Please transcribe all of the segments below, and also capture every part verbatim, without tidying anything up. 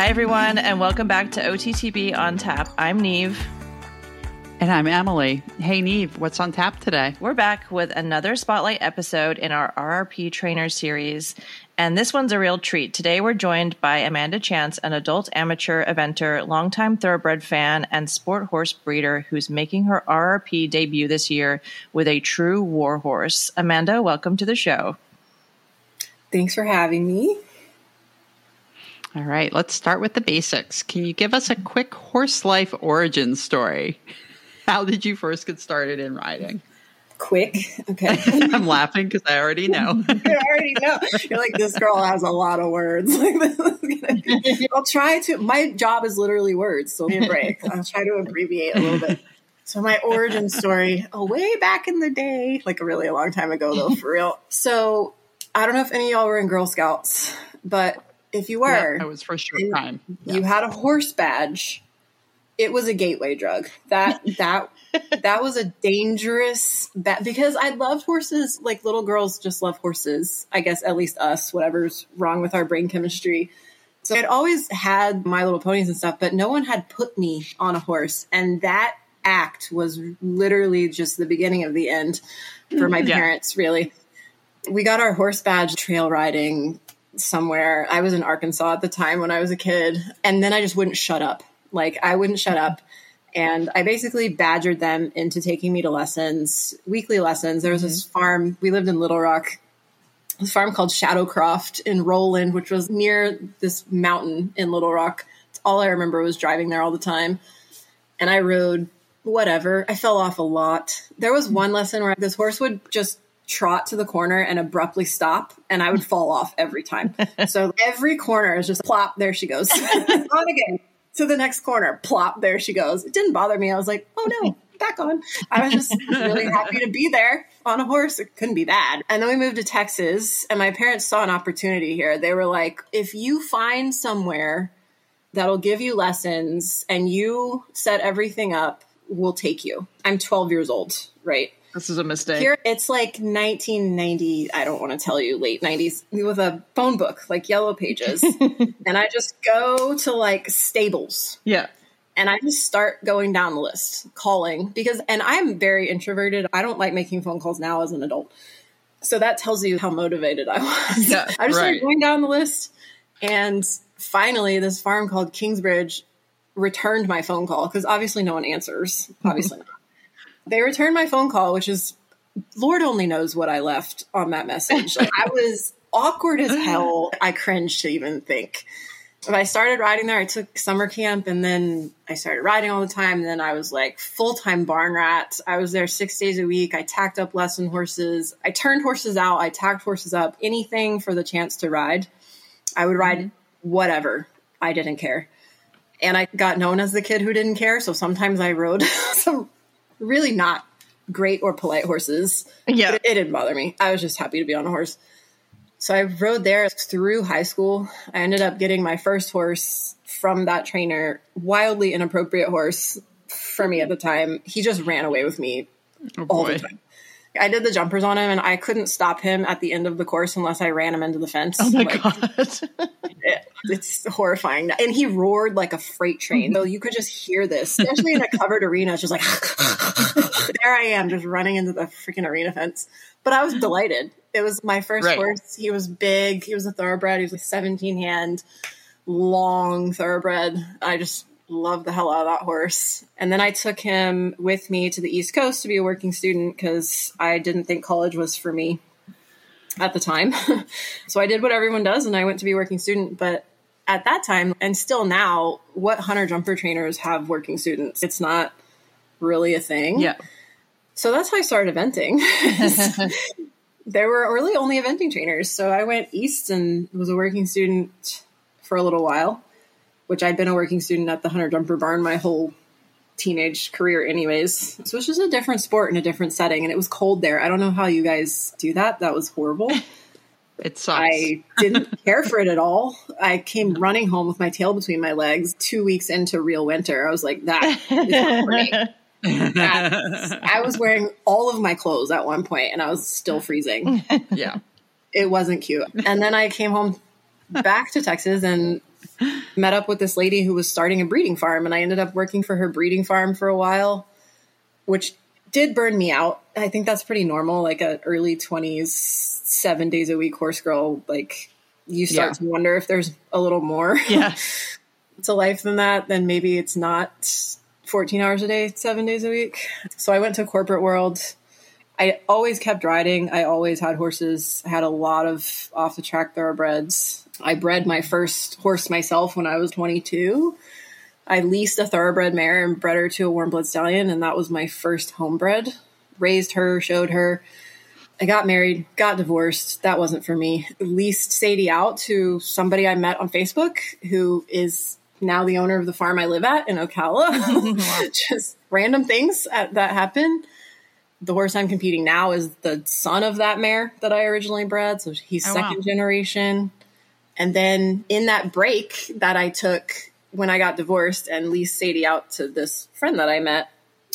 Hi, everyone, and welcome back to O T T B On Tap. I'm Neve. And I'm Emily. Hey, Neve, what's on tap today? We're back with another Spotlight episode in our R R P Trainer series, and this one's a real treat. Today, we're joined by Amanda Chance, an adult amateur eventer, longtime thoroughbred fan, and sport horse breeder who's making her R R P debut this year with a true war horse. Amanda, welcome to the show. Thanks for having me. All right, let's start with the basics. Can you give us a quick horse life origin story? How did you first get started in riding? Quick. Okay. I'm laughing because I already know. You already know. You're like, this girl has a lot of words. I'll try to. My job is literally words, so give me a break. I'll try to abbreviate a little bit. So my origin story, oh, way back in the day, like a really a long time ago, though, for real. So I don't know if any of y'all were in Girl Scouts, but if you were, yeah, I was for a short time. You Yes. had a horse badge. It was a gateway drug. That that that was a dangerous ba- because I loved horses. Like little girls just love horses. I guess at least us. Whatever's wrong with our brain chemistry. So I'd always had My Little Ponies and stuff, but no one had put me on a horse, and that act was literally just the beginning of the end for my yeah. parents. Really, we got our horse badge trail riding somewhere. I was in Arkansas at the time when I was a kid. And then I just wouldn't shut up. Like I wouldn't shut up. And I basically badgered them into taking me to lessons, weekly lessons. There was mm-hmm. this farm. We lived in Little Rock, this farm called Shadowcroft in Roland, which was near this mountain in Little Rock. All I remember was driving there all the time. And I rode whatever. I fell off a lot. There was one lesson where this horse would just trot to the corner and abruptly stop, and I would fall off every time. So every corner is just plop, there she goes. On again. To the next corner, plop, there she goes. It didn't bother me. I was like, oh no, back on. I was just really happy to be there on a horse. It couldn't be bad. And then we moved to Texas, and my parents saw an opportunity here. They were like, if you find somewhere that'll give you lessons and you set everything up, we'll take you. I'm twelve years old, right? This is a mistake. Here, it's like nineteen ninety, I don't want to tell you, late nineties, with a phone book, like Yellow Pages. And I just go to like Stables. Yeah. And I just start going down the list, calling. Because, and I'm very introverted. I don't like making phone calls now as an adult. So that tells you how motivated I was. Yeah, I just right. started going down the list. And finally, this farm called Kingsbridge returned my phone call. Because obviously no one answers. Obviously not. They returned my phone call, which is, Lord only knows what I left on that message. Like, I was awkward as hell. I cringed to even think. But I started riding there. I took summer camp, and then I started riding all the time. And then I was like full-time barn rat. I was there six days a week. I tacked up lesson horses. I turned horses out. I tacked horses up. Anything for the chance to ride. I would ride whatever. I didn't care. And I got known as the kid who didn't care. So sometimes I rode some really not great or polite horses. Yeah. But it, it didn't bother me. I was just happy to be on a horse. So I rode there through high school. I ended up getting my first horse from that trainer, wildly inappropriate horse for me at the time. He just ran away with me oh, all boy. the time. I did the jumpers on him, and I couldn't stop him at the end of the course unless I ran him into the fence. Oh, my like, God. it, it's horrifying. And he roared like a freight train. Mm-hmm. So you could just hear this, especially in a covered arena. It's just like, there I am, just running into the freaking arena fence. But I was delighted. It was my first right. horse. He was big. He was a thoroughbred. He was like seventeen hand, long thoroughbred. I just loved the hell out of that horse. And then I took him with me to the East Coast to be a working student because I didn't think college was for me at the time. So I did what everyone does, and I went to be a working student. But at that time, and still now, what hunter jumper trainers have working students? It's not really a thing. Yeah. So that's how I started eventing. There were really only eventing trainers. So I went east and was a working student for a little while, which I'd been a working student at the Hunter Jumper Barn my whole teenage career anyways. So it's just a different sport in a different setting. And it was cold there. I don't know how you guys do that. That was horrible. It sucks. I didn't care for it at all. I came running home with my tail between my legs two weeks into real winter. I was like, that is not for me. That, I was wearing all of my clothes at one point and I was still freezing. Yeah. It wasn't cute. And then I came home back to Texas and met up with this lady who was starting a breeding farm, and I ended up working for her breeding farm for a while, which did burn me out. I think that's pretty normal, like a early twenties, seven days a week horse girl. Like you start Yeah. to wonder if there's a little more Yeah. to life than that. Then maybe it's not fourteen hours a day, seven days a week. So I went to corporate world. I always kept riding. I always had horses, had a lot of off the track thoroughbreds. I bred my first horse myself when I was twenty-two. I leased a thoroughbred mare and bred her to a warm blood stallion, and that was my first homebred. Raised her, showed her. I got married, got divorced. That wasn't for me. Leased Sadie out to somebody I met on Facebook who is now the owner of the farm I live at in Ocala. Just random things at, that happen. The horse I'm competing now is the son of that mare that I originally bred. So he's Oh, second wow. generation. And then in that break that I took when I got divorced and leased Sadie out to this friend that I met,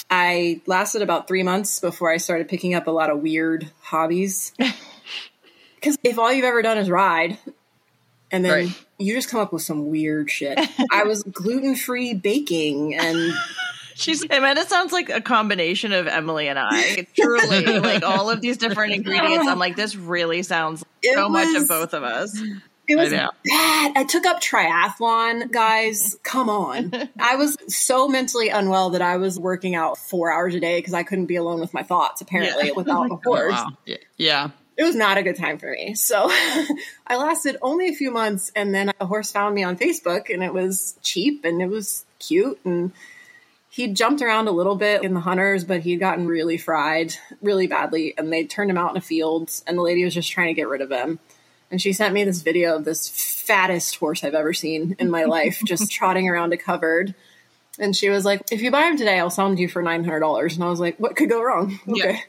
I lasted about three months before I started picking up a lot of weird hobbies. Because if all you've ever done is ride, and then Right. you just come up with some weird shit. I was gluten-free baking and She's Amanda sounds like a combination of Emily and I. Truly, like all of these different ingredients. I'm like, this really sounds It so much was- of both of us. it was I know. bad. I took up triathlon, guys. Come on. I was so mentally unwell that I was working out four hours a day because I couldn't be alone with my thoughts, apparently, Yeah. without a Oh, horse. wow. Yeah. yeah. It was not a good time for me. So I lasted only a few months, and then a horse found me on Facebook, and it was cheap and it was cute, and he jumped around a little bit in the hunters, but he'd gotten really fried really badly, and they turned him out in a field, and the lady was just trying to get rid of him. And she sent me this video of this fattest horse I've ever seen in my life, just trotting around a covered. And she was like, if you buy him today, I'll sell him to you for nine hundred dollars. And I was like, what could go wrong? Okay.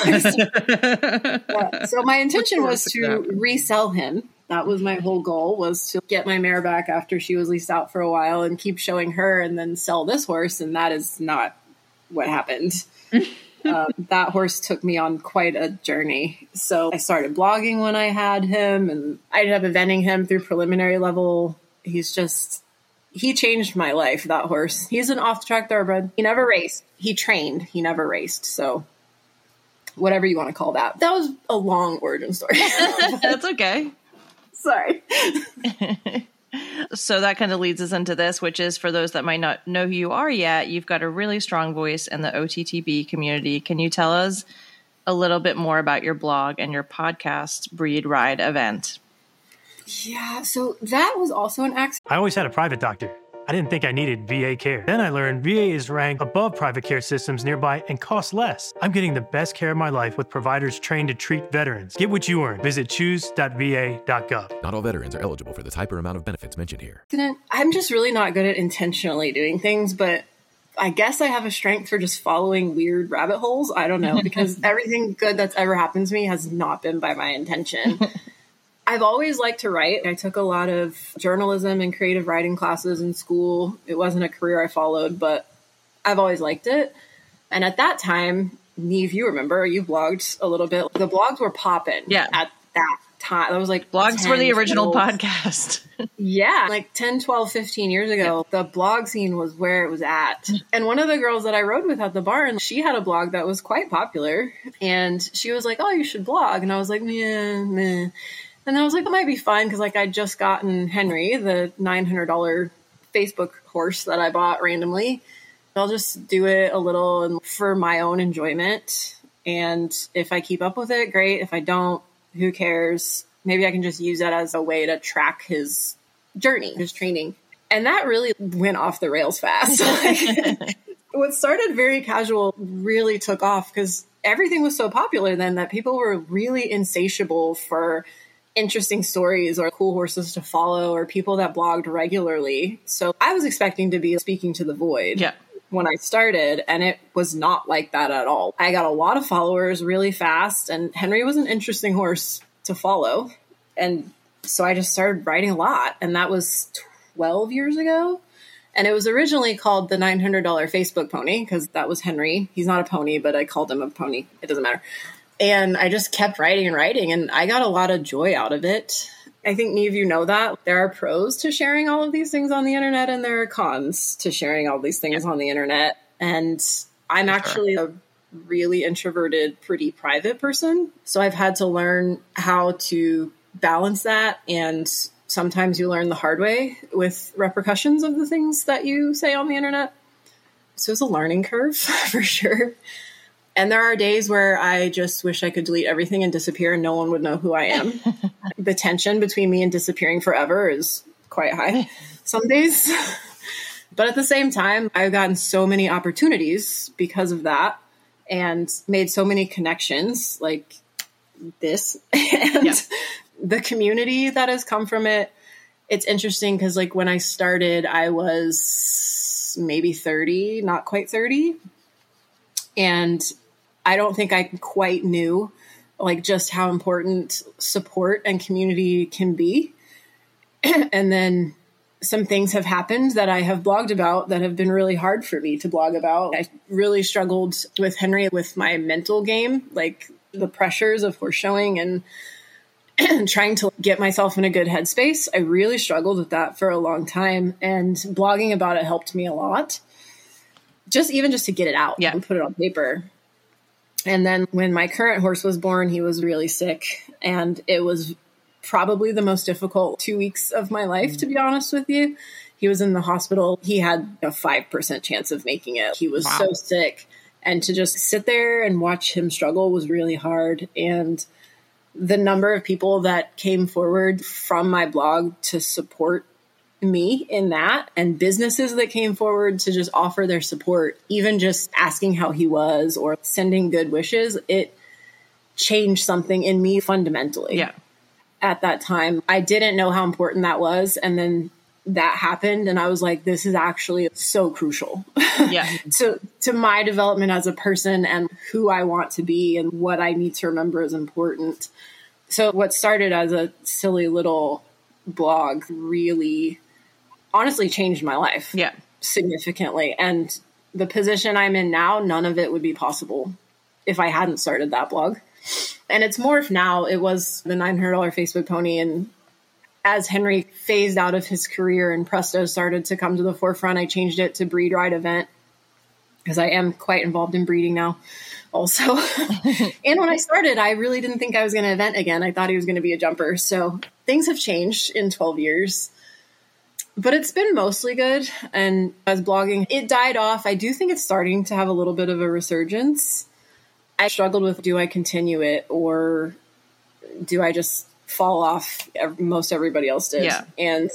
Yeah. So my intention was Of course it could to happen. resell him. That was my whole goal, was to get my mare back after she was leased out for a while and keep showing her and then sell this horse. And that is not what happened. um, that horse took me on quite a journey. So I started blogging when I had him, and I ended up eventing him through preliminary level. He's just... He changed my life, that horse. He's an off-the-track thoroughbred. He never raced. He trained. He never raced. So whatever you want to call that. That was a long origin story. That's okay. Sorry. So that kind of leads us into this, which is for those that might not know who you are yet, you've got a really strong voice in the O T T B community. Can you tell us a little bit more about your blog and your podcast, Breed Ride Event? Yeah, so that was also an accident. I always had a private doctor. I didn't think I needed V A care. Then I learned V A is ranked above private care systems nearby and costs less. I'm getting the best care of my life with providers trained to treat veterans. Get what you earn. Visit choose dot v a dot gov. Not all veterans are eligible for the type or amount of benefits mentioned here. I'm just really not good at intentionally doing things, but I guess I have a strength for just following weird rabbit holes. I don't know, because everything good that's ever happened to me has not been by my intention. I've always liked to write. I took a lot of journalism and creative writing classes in school. It wasn't a career I followed, but I've always liked it. And at that time, Neve, you remember, you blogged a little bit. The blogs were popping Yeah. at that time. That was like Blogs were the ten, original twelve podcast. Yeah, like ten, twelve, fifteen years ago, the blog scene was where it was at. And one of the girls that I rode with at the barn, she had a blog that was quite popular. And she was like, oh, you should blog. And I was like, meh, meh. And I was like, that might be fun because like I'd just gotten Henry, the nine hundred dollars Facebook horse that I bought randomly. I'll just do it a little and for my own enjoyment. And if I keep up with it, great. If I don't, who cares? Maybe I can just use that as a way to track his journey, his training. And that really went off the rails fast. Like, what started very casual really took off because everything was so popular then that people were really insatiable for interesting stories or cool horses to follow or people that blogged regularly. So I was expecting to be speaking to the void. Yeah. When I started, and it was not like that at all. I got a lot of followers really fast, and Henry was an interesting horse to follow. And so I just started writing a lot, and that was twelve years ago. And it was originally called the nine hundred dollars Facebook Pony, because that was Henry. He's not a pony, but I called him a pony. It doesn't matter. And I just kept writing and writing, and I got a lot of joy out of it. I think many of you know that there are pros to sharing all of these things on the internet, and there are cons to sharing all these things yeah. on the internet. And I'm For actually sure. a really introverted, pretty private person. So I've had to learn how to balance that. And sometimes you learn the hard way with repercussions of the things that you say on the internet. So it's a learning curve for sure. And there are days where I just wish I could delete everything and disappear and no one would know who I am. The tension between me and disappearing forever is quite high some days. But at the same time, I've gotten so many opportunities because of that and made so many connections like this. And yeah. the community that has come from it, it's interesting because like when I started, I was maybe thirty, not quite thirty. And I don't think I quite knew like just how important support and community can be. And then some things have happened that I have blogged about that have been really hard for me to blog about. I really struggled with Henry with my mental game, like the pressures of horse showing and, and trying to get myself in a good headspace. I really struggled with that for a long time, and blogging about it helped me a lot. Just even just to get it out yeah. and put it on paper. And then when my current horse was born, he was really sick, and it was probably the most difficult two weeks of my life, to be honest with you. He was in the hospital. He had a five percent chance of making it. He was wow. so sick. And to just sit there and watch him struggle was really hard. And the number of people that came forward from my blog to support me in that, and businesses that came forward to just offer their support, even just asking how he was or sending good wishes, it changed something in me fundamentally. Yeah. At that time, I didn't know how important that was. And then that happened. And I was like, this is actually so crucial yeah. to, to my development as a person and who I want to be and what I need to remember is important. So what started as a silly little blog really honestly changed my life yeah. significantly. And the position I'm in now, none of it would be possible if I hadn't started that blog. And it's morphed now. It was the nine hundred dollars Facebook pony. And as Henry phased out of his career and Presto started to come to the forefront, I changed it to Breed Ride Event because I am quite involved in breeding now also. And when I started, I really didn't think I was going to event again. I thought he was going to be a jumper. So things have changed in twelve years. But it's been mostly good. And as blogging, it died off. I do think it's starting to have a little bit of a resurgence. I struggled with, do I continue it or do I just fall off? Most everybody else did. Yeah. And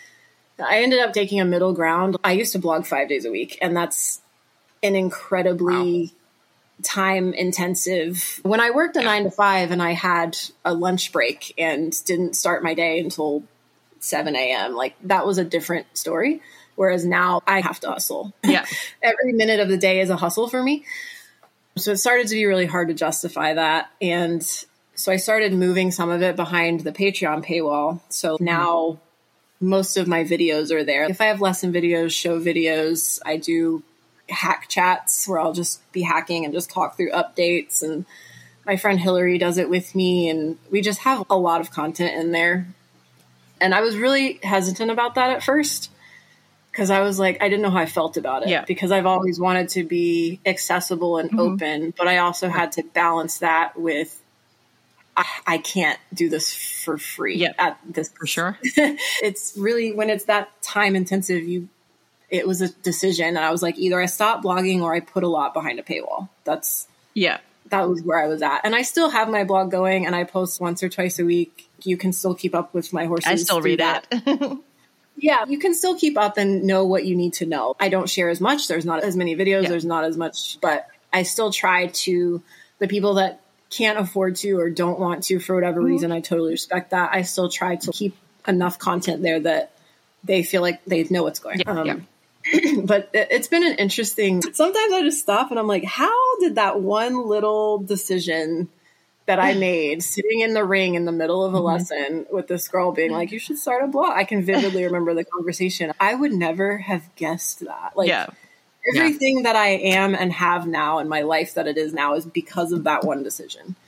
I ended up taking a middle ground. I used to blog five days a week, and that's an incredibly wow. time intensive. When I worked a nine to five and I had a lunch break and didn't start my day until seven a.m., like that was a different story. Whereas now I have to hustle. Yeah. Every minute of the day is a hustle for me. So it started to be really hard to justify that. And so I started moving some of it behind the Patreon paywall. So now most of my videos are there. If I have lesson videos, show videos, I do hack chats where I'll just be hacking and just talk through updates. And my friend Hillary does it with me. And we just have a lot of content in there. And I was really hesitant about that at first, because I was like, I didn't know how I felt about it. Yeah. Because I've always wanted to be accessible and mm-hmm. open, but I also had to balance that with, I, I can't do this for free. Yeah, at this for sure. It's really, when it's that time intensive, you, it was a decision. And I was like, either I stop blogging or I put a lot behind a paywall. That's, yeah, that was where I was at. And I still have my blog going and I post once or twice a week. You can still keep up with my horses. I still read that. Yeah, you can still keep up and know what you need to know. I don't share as much. There's not as many videos. Yeah. There's not as much, but I still try to, the people that can't afford to or don't want to for whatever mm-hmm. reason, I totally respect that. I still try to keep enough content there that they feel like they know what's going on. Yeah. Um, yeah. But it, it's been an interesting, sometimes I just stop and I'm like, how did that one little decision that I made sitting in the ring in the middle of a mm-hmm. lesson with this girl being like, you should start a blog. I can vividly remember the conversation. I would never have guessed that. Like yeah. everything yeah. that I am and have now in my life that it is now is because of that one decision.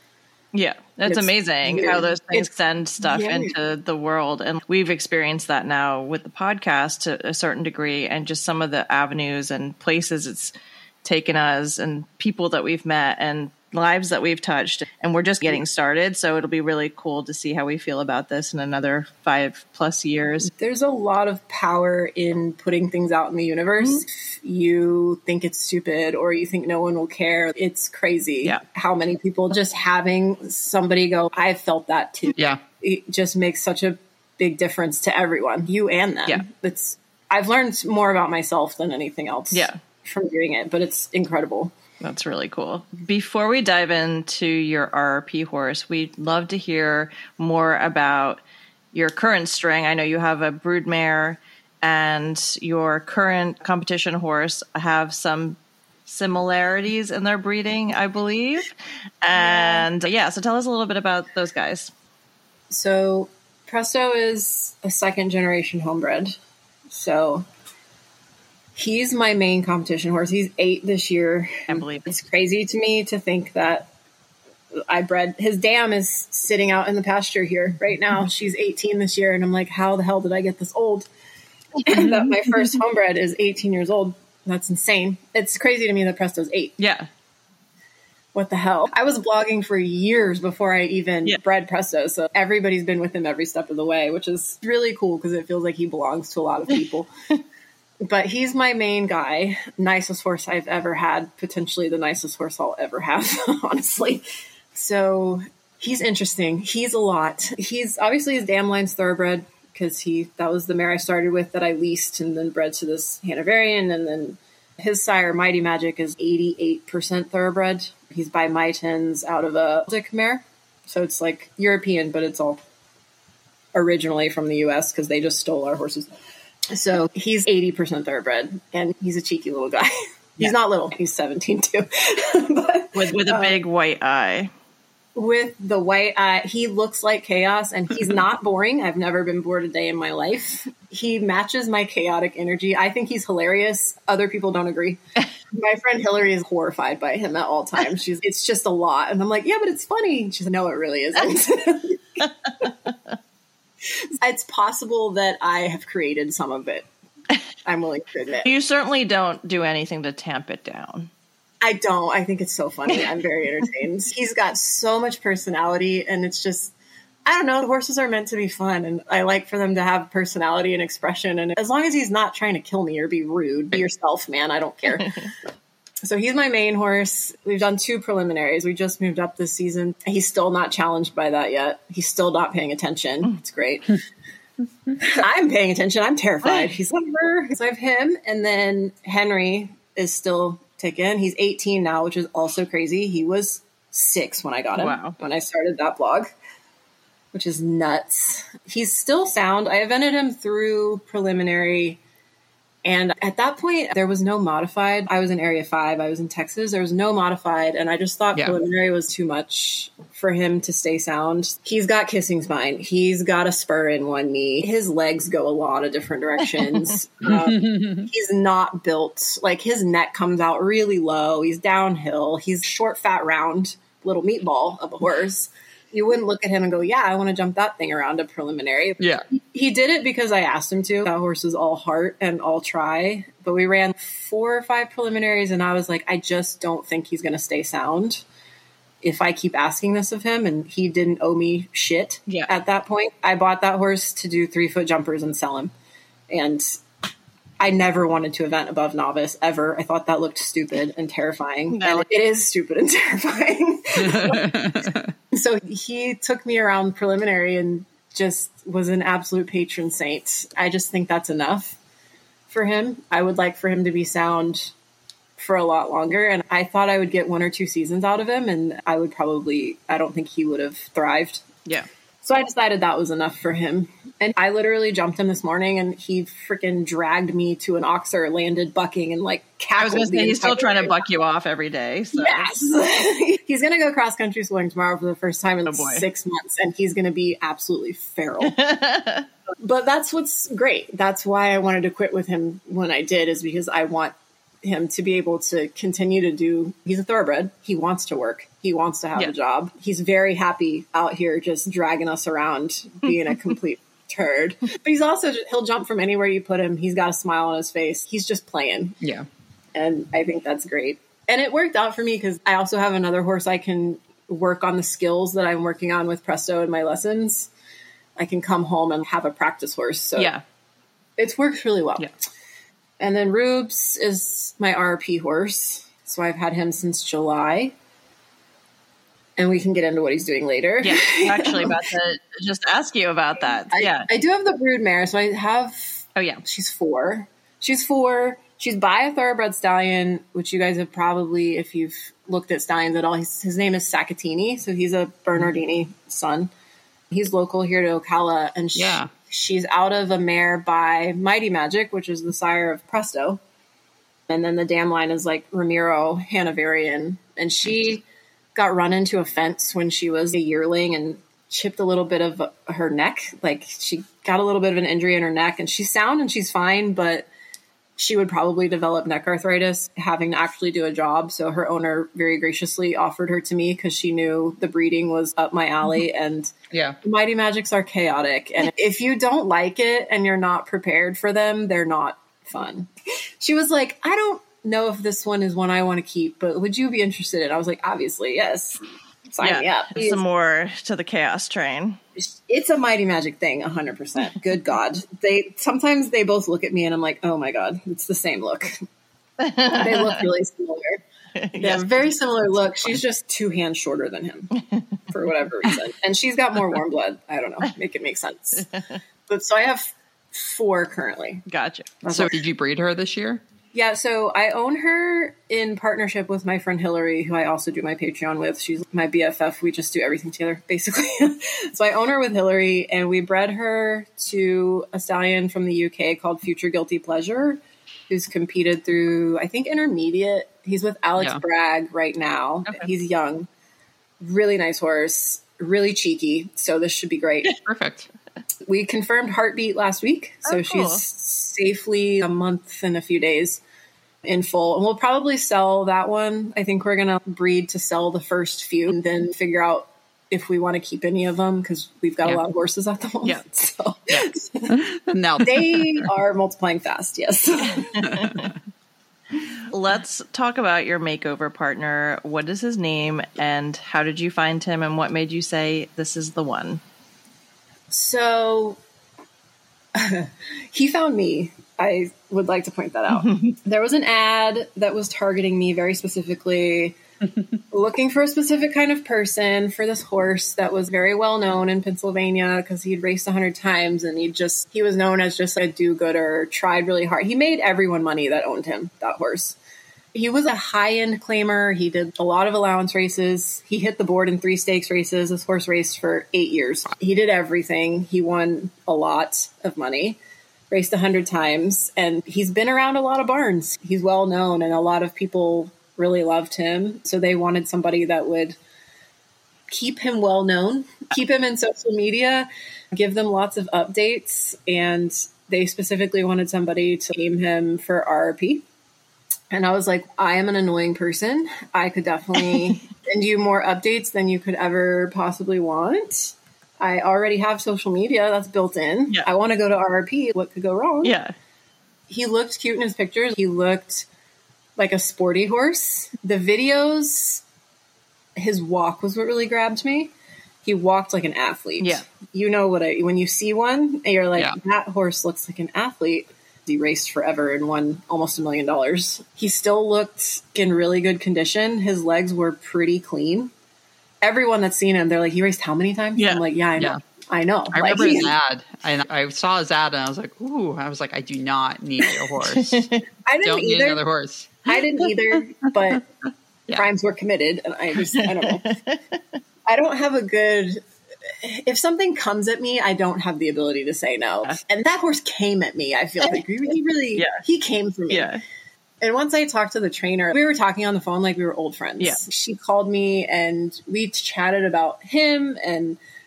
Yeah, that's It's amazing weird. how those things It's- send stuff yeah. into the world. And we've experienced that now with the podcast to a certain degree, and just some of the avenues and places it's taken us and people that we've met and lives that we've touched. And we're just getting started. So it'll be really cool to see how we feel about this in another five plus years. There's a lot of power in putting things out in the universe. Mm-hmm. If you think it's stupid or you think no one will care, it's crazy Yeah. how many people just having somebody go, I felt that too. Yeah. It just makes such a big difference to everyone, you and them. Yeah. It's, I've learned more about myself than anything else Yeah. from doing it, but it's incredible. That's really cool. Before we dive into your R R P horse, we'd love to hear more about your current string. I know you have a broodmare, and your current competition horse have some similarities in their breeding, I believe. And yeah, yeah so tell us a little bit about those guys. So Presto is a second generation homebred. So he's my main competition horse. He's eight this year. I believe It's crazy to me to think that I bred his dam is sitting out in the pasture here right now. She's eighteen this year. And I'm like, how the hell did I get this old? That my first homebred is eighteen years old. That's insane. It's crazy to me that Presto's eight. Yeah. What the hell? I was blogging for years before I even Yeah. bred Presto. So everybody's been with him every step of the way, which is really cool because it feels like he belongs to a lot of people. But he's my main guy. Nicest horse I've ever had. Potentially the nicest horse I'll ever have, honestly. So he's interesting. He's a lot. He's obviously his dam line's thoroughbred because he that was the mare I started with that I leased and then bred to this Hanoverian. And then his sire, Mighty Magic, is eighty-eight percent thoroughbred. He's by Mytons out of a Baltic mare. So it's like European, but it's all originally from the U S because they just stole our horses. So he's eighty percent thoroughbred, and he's a cheeky little guy. He's Yeah. not little. He's seventeen too. But With with a uh, big white eye. with the white eye, he looks like chaos, and he's not boring. I've never been bored a day in my life. He matches my chaotic energy. I think he's hilarious. Other people don't agree. My friend Hillary is horrified by him at all times. She's, it's just a lot. And I'm like, yeah, but it's funny. She's like, no, it really isn't. It's possible that I have created some of it. I'm willing to admit. You certainly don't do anything to tamp it down. I don't. I think it's so funny. I'm very entertained. He's got so much personality, and it's just, I don't know, horses are meant to be fun, and I like for them to have personality and expression, and as long as he's not trying to kill me or be rude, be yourself, man. I don't care. So he's my main horse. We've done two preliminaries. We just moved up this season. He's still not challenged by that yet. He's still not paying attention. It's great. I'm paying attention. I'm terrified. He's like, "Brr." So I have him, and then Henry is still ticking. He's eighteen now, which is also crazy. He was six when I got him, Wow. when I started that blog, which is nuts. He's still sound. I evented him through preliminary, and at that point, there was no modified. I was in Area five. I was in Texas. There was no modified, and I just thought Yeah. preliminary was too much for him to stay sound. He's got kissing spine. He's got a spur in one knee. His legs go a lot of different directions. um, he's not built. Like, his neck comes out really low. He's downhill. He's short, fat, round little meatball of a horse. You wouldn't look at him and go, yeah, I want to jump that thing around a preliminary. Yeah. He did it because I asked him to. That horse is all heart and all try. But we ran four or five preliminaries, and I was like, I just don't think he's going to stay sound if I keep asking this of him. And he didn't owe me shit Yeah. at that point. I bought that horse to do three-foot jumpers and sell him. And I never wanted to event above novice, ever. I thought that looked stupid and terrifying. No. And it is stupid and terrifying. So he took me around preliminary and just was an absolute patron saint. I just think that's enough for him. I would like for him to be sound for a lot longer. And I thought I would get one or two seasons out of him, and I would probably, I don't think he would have thrived. Yeah. So I decided that was enough for him. And I literally jumped him this morning, and he freaking dragged me to an oxer, landed bucking, and like I was cackled. going to say, the he's still entire trying to way. buck you off every day. So. Yes. He's going to go cross country schooling tomorrow for the first time in Oh, boy. six months, and he's going to be absolutely feral. But that's what's great. That's why I wanted to quit with him when I did, is because I want him to be able to continue to do, he's a thoroughbred. He wants to work. He wants to have Yeah. a job. He's very happy out here just dragging us around, being a complete turd. But he's also, he'll jump from anywhere you put him. He's got a smile on his face. He's just playing. Yeah. And I think that's great. And it worked out for me because I also have another horse I can work on the skills that I'm working on with Presto in my lessons. I can come home and have a practice horse. So Yeah. it's worked really well. Yeah. And then Rubes is my R P horse. So I've had him since July. And we can get into what he's doing later. Yeah. Actually, about to just ask you about that. I, yeah. I do have the brood mare. So I have, Oh, yeah. she's four. She's four. She's by a thoroughbred stallion, which you guys have probably, if you've looked at stallions at all, he's, his name is Saccatini. So he's a Bernardini son. He's local here to Ocala. And she, Yeah. she's out of a mare by Mighty Magic, which is the sire of Presto. And then the dam line is like Ramiro Hanoverian. And she got run into a fence when she was a yearling and chipped a little bit of her neck. Like she got a little bit of an injury in her neck, and she's sound and she's fine, but she would probably develop neck arthritis having to actually do a job. So her owner very graciously offered her to me because she knew the breeding was up my alley. And Yeah. Mighty Magics are chaotic. And if you don't like it and you're not prepared for them, they're not fun. She was like, I don't know if this one is one I want to keep, but would you be interested in it? I was like, obviously, yes. Sign yeah. me up. Some more to the chaos train. It's a Mighty Magic thing, one hundred percent. Good God. They sometimes they both look at me and I'm like, oh my God, it's the same look. They look really similar. They Yes. have a very similar look. She's just two hands shorter than him for whatever reason. And she's got more warm blood. I don't know. Make it make sense. But so I have four currently. Gotcha. So did you breed her this year? Yeah, so I own her in partnership with my friend Hillary, who I also do my Patreon with. She's my B F F. We just do everything together, basically. So I own her with Hillary, and we bred her to a stallion from the U K called Future Guilty Pleasure, who's competed through, I think, intermediate. He's with Alex Yeah. Bragg right now. Okay. He's young. Really nice horse. Really cheeky. So this should be great. Perfect. We confirmed Heartbeat last week, so Oh, cool. she's safely a month and a few days in full. And we'll probably sell that one. I think we're going to breed to sell the first few and then figure out if we want to keep any of them because we've got Yeah. a lot of horses at the moment. Yeah. So Now, they are multiplying fast, yes. Let's talk about your makeover partner. What is his name and how did you find him and what made you say this is the one? So he found me. I would like to point that out. There was an ad that was targeting me very specifically, looking for a specific kind of person for this horse that was very well known in Pennsylvania because he'd raced a hundred times and he just, he was known as just a do-gooder, tried really hard. He made everyone money that owned him, that horse. He was a high-end claimer. He did a lot of allowance races. He hit the board in three stakes races. This horse raced for eight years. He did everything. He won a lot of money, raced a hundred times, and he's been around a lot of barns. He's well known, and a lot of people really loved him. So they wanted somebody that would keep him well known, keep him in social media, give them lots of updates, and they specifically wanted somebody to name him for R R P. And I was like, I am an annoying person. I could definitely send you more updates than you could ever possibly want. I already have social media that's built in. Yeah. I want to go to R R P. What could go wrong? Yeah. He looked cute in his pictures. He looked like a sporty horse. The videos, his walk was what really grabbed me. He walked like an athlete. Yeah. You know what I, when you see one, and you're like, Yeah. that horse looks like an athlete. He raced forever and won almost a million dollars. He still looked in really good condition. His legs were pretty clean. Everyone that's seen him, they're like, he raced how many times? Yeah. I'm like, yeah, I know. Yeah. I know. I Like, remember his he- ad, and I saw his ad, and I was like, "Ooh!" I was like, "I do not need a horse. I didn't Don't need either. another horse." I didn't either, but Yeah. crimes were committed, and I just, I don't know. I don't have a good. If something comes at me, I don't have the ability to say no. And that horse came at me. I feel like he really, Yeah. he came for me. Yeah. And once I talked to the trainer, we were talking on the phone like we were old friends. Yeah. She called me and we chatted about him and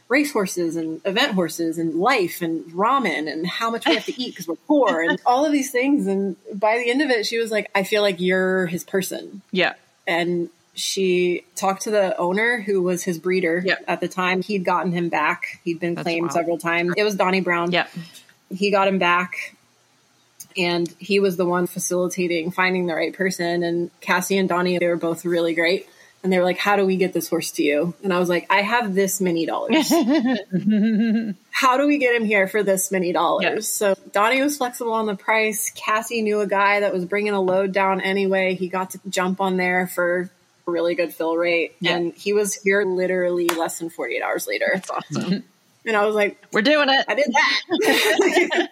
race horses and event horses and life and ramen and how much we have to eat because we're poor and all of these things. And by the end of it, she was like, I feel like you're his person. Yeah. And she talked to the owner who was his breeder Yep. at the time. He'd gotten him back. He'd been That's claimed wild. several times. It was Donnie Brown. Yeah. He got him back. And he was the one facilitating finding the right person. And Cassie and Donnie, they were both really great. And they were like, how do we get this horse to you? And I was like, I have this many dollars. How do we get him here for this many dollars? Yeah. So Donnie was flexible on the price. Cassie knew a guy that was bringing a load down anyway. He got to jump on there for a really good fill rate. Yeah. And he was here literally less than forty-eight hours later. That's awesome. And I was like, We're doing it. I did that.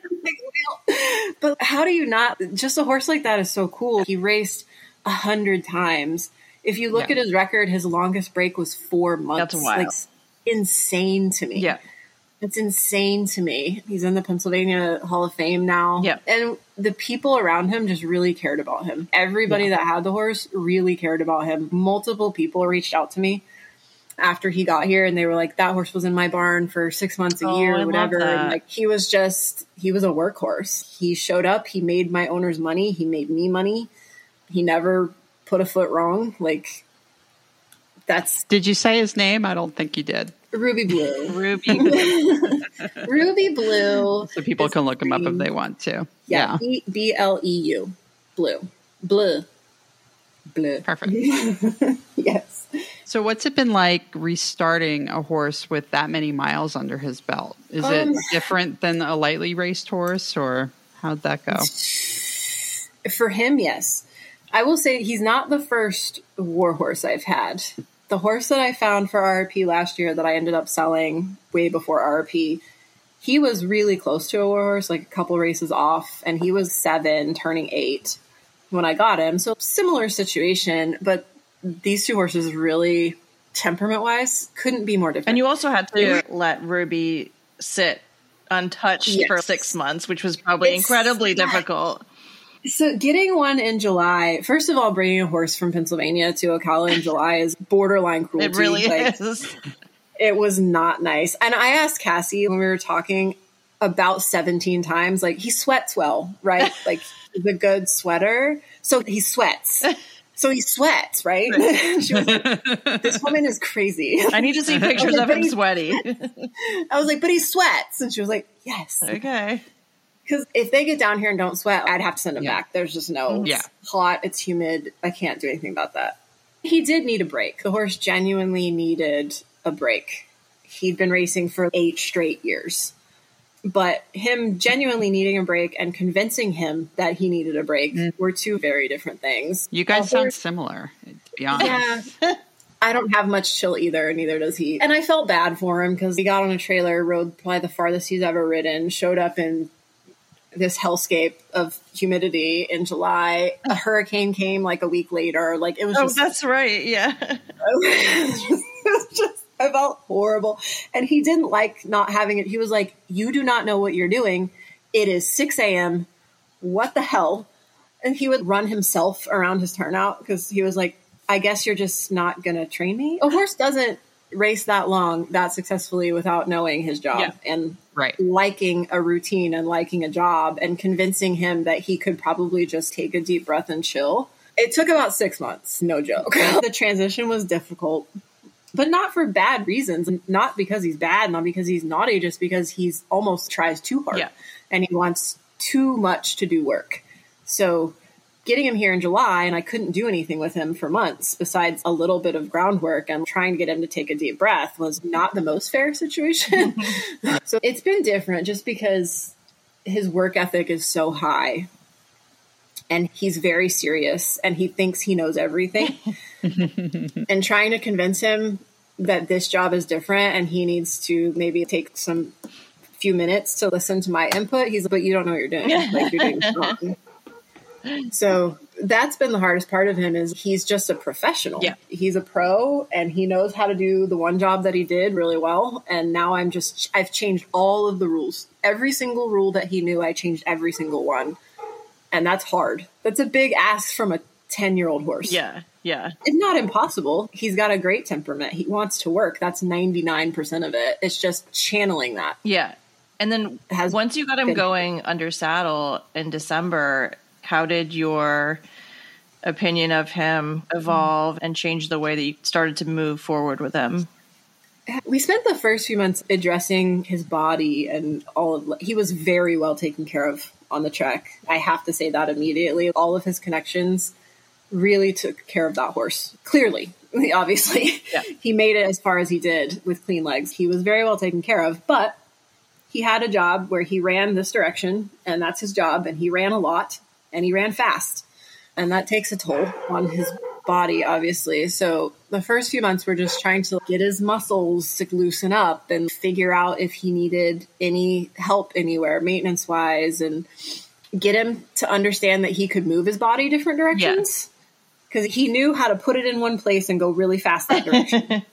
But how do you not? Just a horse like that is so cool. He raced a hundred times. If you look Yeah. at his record, his longest break was four months. That's wild. Like, insane to me. Yeah. It's insane to me. He's in the Pennsylvania Hall of Fame now. Yeah. And the people around him just really cared about him. Everybody that had the horse really cared about him. Multiple people reached out to me after he got here and they were like, that horse was in my barn for six months, a Oh, year, I love whatever. that. And like, he was just, he was a workhorse. He showed up. He made my owners money. He made me money. He never put a foot wrong. Like, that's Did you say his name? I don't think you did. Ruby Blue. Ruby. Ruby Blue. So people can look him up if they want to. Yeah. B- B L E U. Blue. Blue. Blue. Perfect. Yes. So what's it been like restarting a horse with that many miles under his belt? Is Um, it different than a lightly raced horse, or how'd that go? For him, yes. I will say he's not the first war horse I've had. The horse that I found for R R P last year that I ended up selling way before R R P, he was really close to a war horse, like a couple races off, and he was seven, turning eight when I got him. So similar situation, but these two horses really, temperament-wise, couldn't be more different. And you also had to let Ruby sit untouched Yes. for six months, which was probably It's- incredibly yeah. difficult. So getting one in July, first of all, bringing a horse from Pennsylvania to Ocala in July is borderline cruelty. It really Like, is. It was not nice. And I asked Cassie when we were talking about seventeen times, like, he sweats well, right? Like, he's a good sweater. So he sweats. So he sweats, right? She was like, this woman is crazy. I need to see pictures of him sweaty. I was like, but he sweats. And she was like, yes. Okay. Because if they get down here and don't sweat, I'd have to send them Yeah. back. There's just no, Yeah. it's hot, it's humid. I can't do anything about that. He did need a break. The horse genuinely needed a break. He'd been racing for eight straight years. But him genuinely needing a break and convincing him that he needed a break were two very different things. You guys A sound horse- similar, to be honest. Yeah. I don't have much chill either, neither does he. And I felt bad for him because he got on a trailer, rode probably the farthest he's ever ridden, showed up in this hellscape of humidity in July. A hurricane came like a week later. Like, it was Oh, just, that's right. Yeah. it was just, I felt horrible. And he didn't like not having it. He was like, you do not know what you're doing. It is six a.m. What the hell? And he would run himself around his turnout because he was like, I guess you're just not going to train me. A horse doesn't race that long, that successfully without knowing his job Yeah. and Right. liking a routine and liking a job and convincing him that he could probably just take a deep breath and chill. It took about six months, no joke. The transition was difficult, but not for bad reasons. Not because he's bad, not because he's naughty, just because he's almost tries too hard Yeah. and he wants too much to do work. So getting him here in July, and I couldn't do anything with him for months besides a little bit of groundwork and trying to get him to take a deep breath, was not the most fair situation. So it's been different just because his work ethic is so high and he's very serious and he thinks he knows everything. And trying to convince him that this job is different and he needs to maybe take some few minutes to listen to my input. He's like, but you don't know what you're doing. Like, you're doing it wrong. So that's been the hardest part of him, is he's just a professional. Yeah. He's a pro and he knows how to do the one job that he did really well. And now I'm just, I've changed all of the rules. Every single rule that he knew, I changed every single one. And that's hard. That's a big ask from a ten-year-old horse. Yeah, yeah. It's not impossible. He's got a great temperament. He wants to work. That's ninety-nine percent of it. It's just channeling that. Yeah. And then Has once you got him been- going under saddle in December, how did your opinion of him evolve and change the way that you started to move forward with him? We spent the first few months addressing his body and all of, he was very well taken care of on the trek. I have to say that immediately. All of his connections really took care of that horse. Clearly, obviously, Yeah. he made it as far as he did with clean legs. He was very well taken care of, but he had a job where he ran this direction, and that's his job. And he ran a lot, and he ran fast, and that takes a toll on his body, obviously. So the first few months were just trying to get his muscles to loosen up and figure out if he needed any help anywhere, maintenance wise, and get him to understand that he could move his body different directions. Because he knew how to put it in one place and go really fast that direction.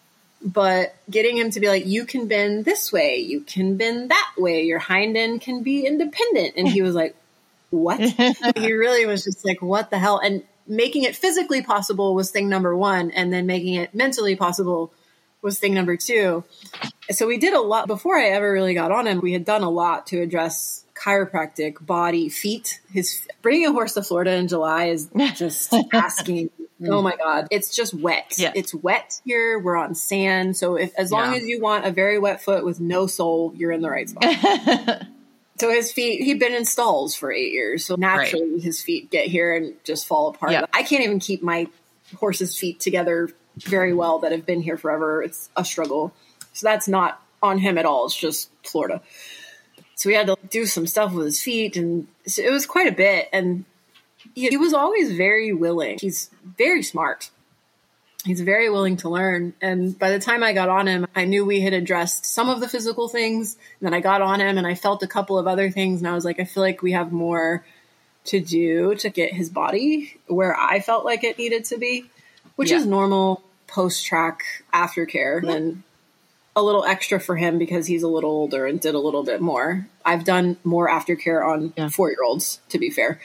But getting him to be like, you can bend this way, you can bend that way, your hind end can be independent. And he was like, what? He really was just like, what the hell? And making it physically possible was thing number one. And then making it mentally possible was thing number two. So we did a lot before I ever really got on him. We had done a lot to address chiropractic, body, feet. His bringing a horse to Florida in July is just asking, oh my God, it's just wet. Yeah. It's wet here. We're on sand. So if, as long Yeah. as you want a very wet foot with no sole, you're in the right spot. So his feet, he'd been in stalls for eight years. So naturally right. his feet get here and just fall apart. Yeah. I can't even keep my horse's feet together very well that have been here forever. It's a struggle. So that's not on him at all. It's just Florida. So we had to do some stuff with his feet, and so it was quite a bit. And he, he was always very willing. He's very smart. He's very willing to learn. And by the time I got on him, I knew we had addressed some of the physical things. And then I got on him and I felt a couple of other things. And I was like, I feel like we have more to do to get his body where I felt like it needed to be, which Yeah. is normal post-track aftercare. Yeah. And a little extra for him because he's a little older and did a little bit more. I've done more aftercare on Yeah. four-year-olds, to be fair.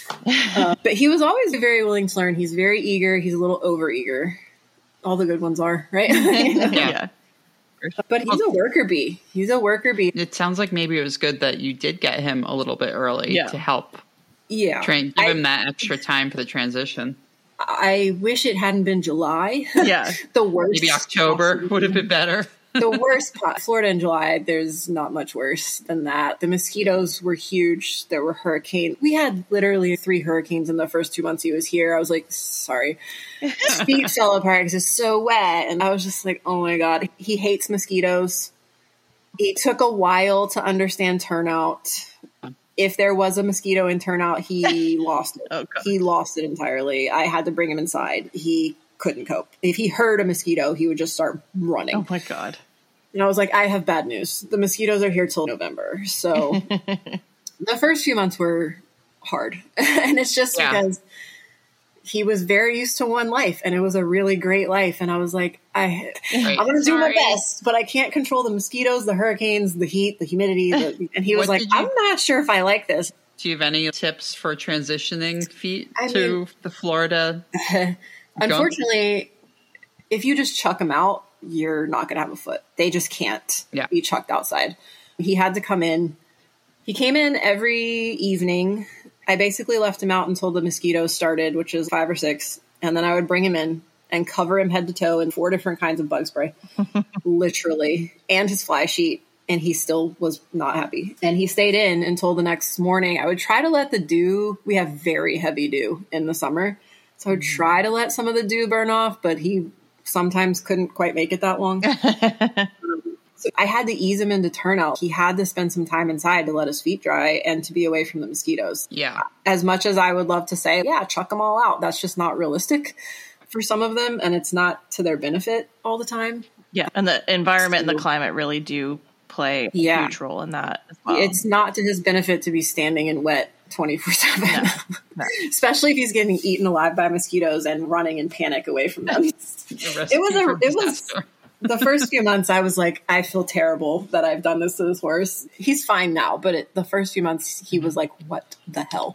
uh, but he was always very willing to learn. He's very eager. He's a little over-eager. All the good ones are, right? Yeah. But he's a worker bee. He's a worker bee. It sounds like maybe it was good that you did get him a little bit early Yeah. to help Yeah. train, give I, him that extra time for the transition. I wish it hadn't been July. Yeah. The worst. Maybe October possible. would have been better. The worst pot. Florida in July, there's not much worse than that. The mosquitoes were huge. There were hurricanes. We had literally three hurricanes in the first two months he was here. I was like, sorry. His feet fell apart because it's so wet. And I was just like, oh my God. He hates mosquitoes. It took a while to understand turnout. If there was a mosquito in turnout, he lost it. Oh, God. He lost it entirely. I had to bring him inside. He couldn't cope. If he heard a mosquito, he would just start running. Oh my God. And I was like, I have bad news. The mosquitoes are here till November. So the first few months were hard. And it's just Yeah. because he was very used to one life and it was a really great life. And I was like, I, Right. I'm going to do my Sorry. best, but I can't control the mosquitoes, the hurricanes, the heat, the humidity. The, and he was What like, did you- I'm not sure if I like this. Do you have any tips for transitioning feet I to mean- the Florida? Unfortunately, if you just chuck them out, you're not going to have a foot. They just can't Yeah. be chucked outside. He had to come in. He came in every evening. I basically left him out until the mosquitoes started, which is five or six. And then I would bring him in and cover him head to toe in four different kinds of bug spray, literally, and his fly sheet. And he still was not happy. And he stayed in until the next morning. I would try to let the dew, we have very heavy dew in the summer. So I would try to let some of the dew burn off, but he sometimes couldn't quite make it that long. So I had to ease him into turnout. He had to spend some time inside to let his feet dry and to be away from the mosquitoes. Yeah. As much as I would love to say, yeah, chuck them all out, that's just not realistic for some of them. And it's not to their benefit all the time. Yeah. And the environment and So- the climate really do play a Yeah. huge role in that as well. It's not to his benefit to be standing in wet twenty-four seven, No. especially if he's getting eaten alive by mosquitoes and running in panic away from them. A It was recipe a for it was disaster. The first few months I was like, I feel terrible that I've done this to this horse. He's fine now, but it, the first few months he was like, what the hell?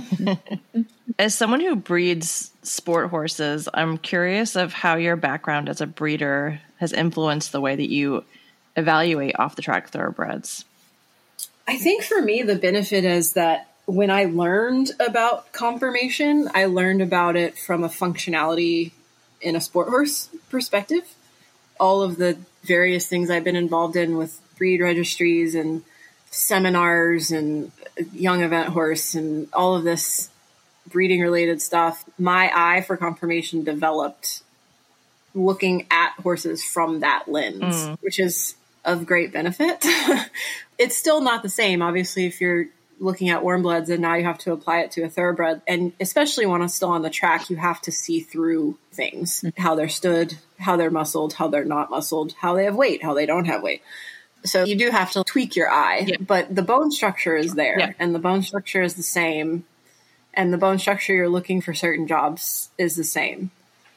As someone who breeds sport horses, I'm curious of how your background as a breeder has influenced the way that you evaluate off-the-track thoroughbreds. I think for me, the benefit is that when I learned about conformation, I learned about it from a functionality in a sport horse perspective. All of the various things I've been involved in with breed registries and seminars and young event horse and all of this breeding related stuff, my eye for conformation developed looking at horses from that lens, mm. which is of great benefit. It's still not the same. Obviously, if you're looking at warm bloods and now you have to apply it to a thoroughbred, and especially when it's still on the track, you have to see through things, mm. how they're stood, how they're muscled, how they're not muscled, how they have weight, how they don't have weight. So you do have to tweak your eye, yeah. but the bone structure is there yeah. and the bone structure is the same. And the bone structure you're looking for certain jobs is the same.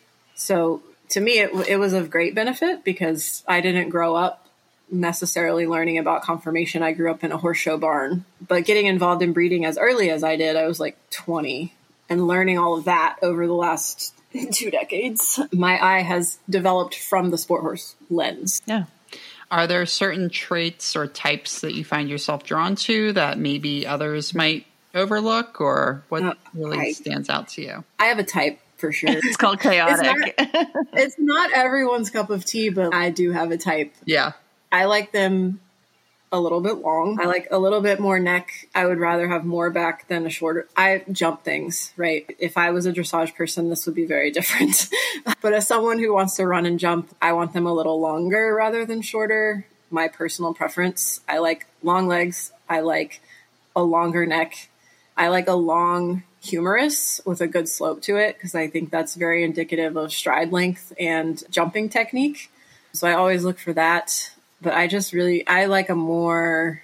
So to me, it, it was of great benefit because I didn't grow up necessarily learning about conformation. I grew up in a horse show barn, but getting involved in breeding as early as I did, I was like twenty, and learning all of that over the last two decades, my eye has developed from the sport horse lens. Yeah. Are there certain traits or types that you find yourself drawn to that maybe others might overlook, or what uh, really I, stands out to you? I have a type for sure. It's called chaotic. It's not, it's not everyone's cup of tea, but I do have a type. Yeah. I like them a little bit long. I like a little bit more neck. I would rather have more back than a shorter. I jump things, right? If I was a dressage person, this would be very different. But as someone who wants to run and jump, I want them a little longer rather than shorter. My personal preference. I like long legs. I like a longer neck. I like a long humerus with a good slope to it because I think that's very indicative of stride length and jumping technique. So I always look for that. But I just really, I like a more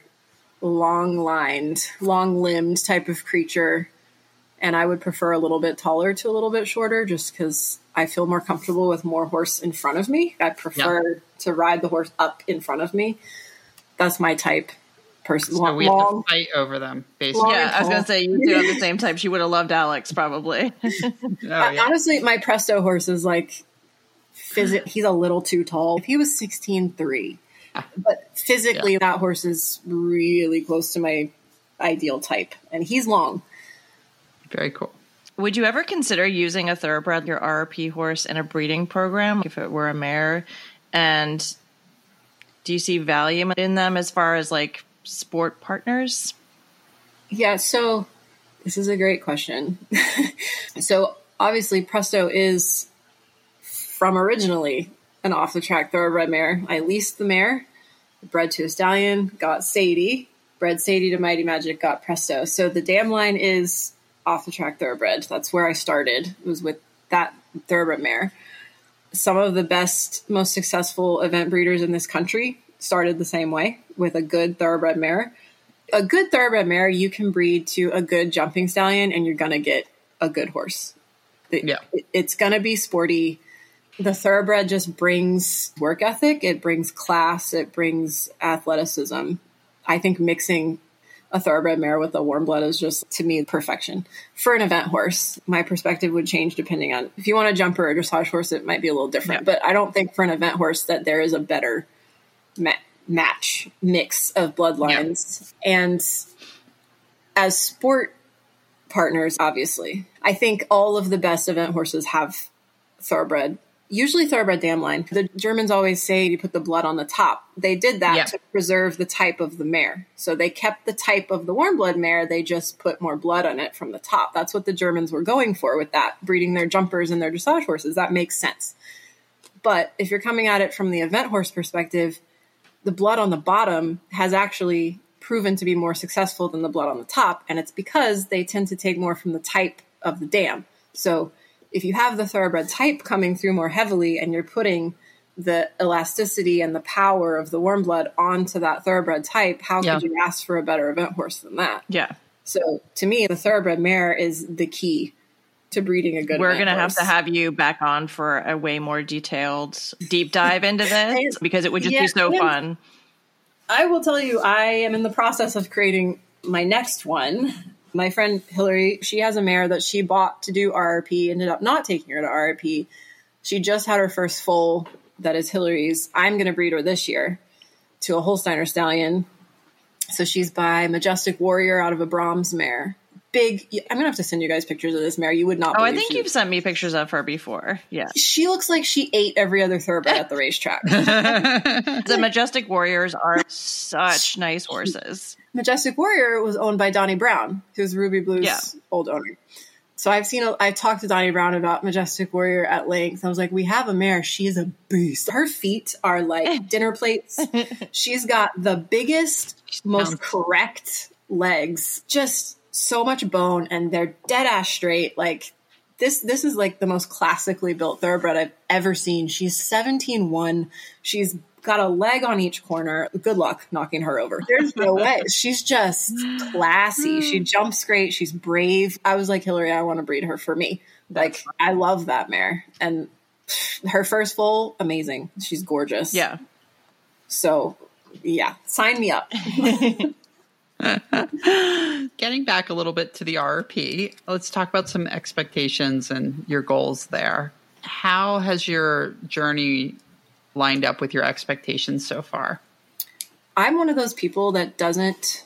long-lined, long-limbed type of creature. And I would prefer a little bit taller to a little bit shorter just because I feel more comfortable with more horse in front of me. I prefer yeah. to ride the horse up in front of me. That's my type. Person. So long, we have long, to fight over them, basically. Yeah, I was going to say, you two have the same type. She would have loved Alex, probably. oh, yeah. Honestly, my Presto horse is like, phys- he's a little too tall. If he was sixteen three, but physically yeah. that horse is really close to my ideal type, and he's long. Very cool. Would you ever consider using a thoroughbred, your R R P horse, in a breeding program if it were a mare? And do you see value in them as far as like sport partners? Yeah, so this is a great question. So obviously Presto is from originally an off-the-track thoroughbred mare. I leased the mare, bred to a stallion, got Sadie, bred Sadie to Mighty Magic, got Presto. So the dam line is off-the-track thoroughbred. That's where I started, it was with that thoroughbred mare. Some of the best, most successful event breeders in this country started the same way, with a good thoroughbred mare. A good thoroughbred mare, you can breed to a good jumping stallion and you're going to get a good horse. Yeah. It's going to be sporty. The thoroughbred just brings work ethic. It brings class. It brings athleticism. I think mixing a thoroughbred mare with a warm blood is just, to me, perfection. For an event horse, my perspective would change depending on, if you want a jumper or a dressage horse, it might be a little different. Yeah. But I don't think for an event horse that there is a better ma- match mix of bloodlines. Yeah. And as sport partners, obviously, I think all of the best event horses have thoroughbred, usually thoroughbred dam line. The Germans always say you put the blood on the top. They did that yeah. to preserve the type of the mare. So they kept the type of the warm blood mare. They just put more blood on it from the top. That's what the Germans were going for with that, breeding their jumpers and their dressage horses. That makes sense. But if you're coming at it from the event horse perspective, the blood on the bottom has actually proven to be more successful than the blood on the top. And it's because they tend to take more from the type of the dam. So if you have the thoroughbred type coming through more heavily and you're putting the elasticity and the power of the warm blood onto that thoroughbred type, how yeah. could you ask for a better event horse than that? Yeah. So to me, the thoroughbred mare is the key to to breeding a good We're event going to have horse. to have you back on for a way more detailed deep dive into this because it would just Yeah, be so and fun. I will tell you, I am in the process of creating my next one. My friend Hillary, she has a mare that she bought to do R R P, ended up not taking her to R R P. She just had her first foal that is Hillary's. I'm going to breed her this year to a Holsteiner stallion. So she's by Majestic Warrior out of a Brahms mare. Big. I'm going to have to send you guys pictures of this mare. You would not Oh, I believe think she- you've sent me pictures of her before. Yeah. She looks like she ate every other thoroughbred at the racetrack. The Majestic Warriors are such nice horses. Majestic Warrior was owned by Donnie Brown, who's Ruby Blue's Yeah. old owner. So I've seen, a, I talked to Donnie Brown about Majestic Warrior at length. I was like, we have a mare. She is a beast. Her feet are like dinner plates. She's got the biggest, most correct legs. Just so much bone, and they're dead ass straight. Like this, this is like the most classically built thoroughbred I've ever seen. She's seventeen one. She's got a leg on each corner. Good luck knocking her over. There's no way. She's just classy. She jumps great. She's brave. I was like, Hillary, I want to breed her for me. Like, I love that mare. And her first foal, amazing. She's gorgeous. Yeah. So, yeah, sign me up. Getting back a little bit to the R R P, let's talk about some expectations and your goals there. How has your journey lined up with your expectations so far? I'm one of those people that doesn't,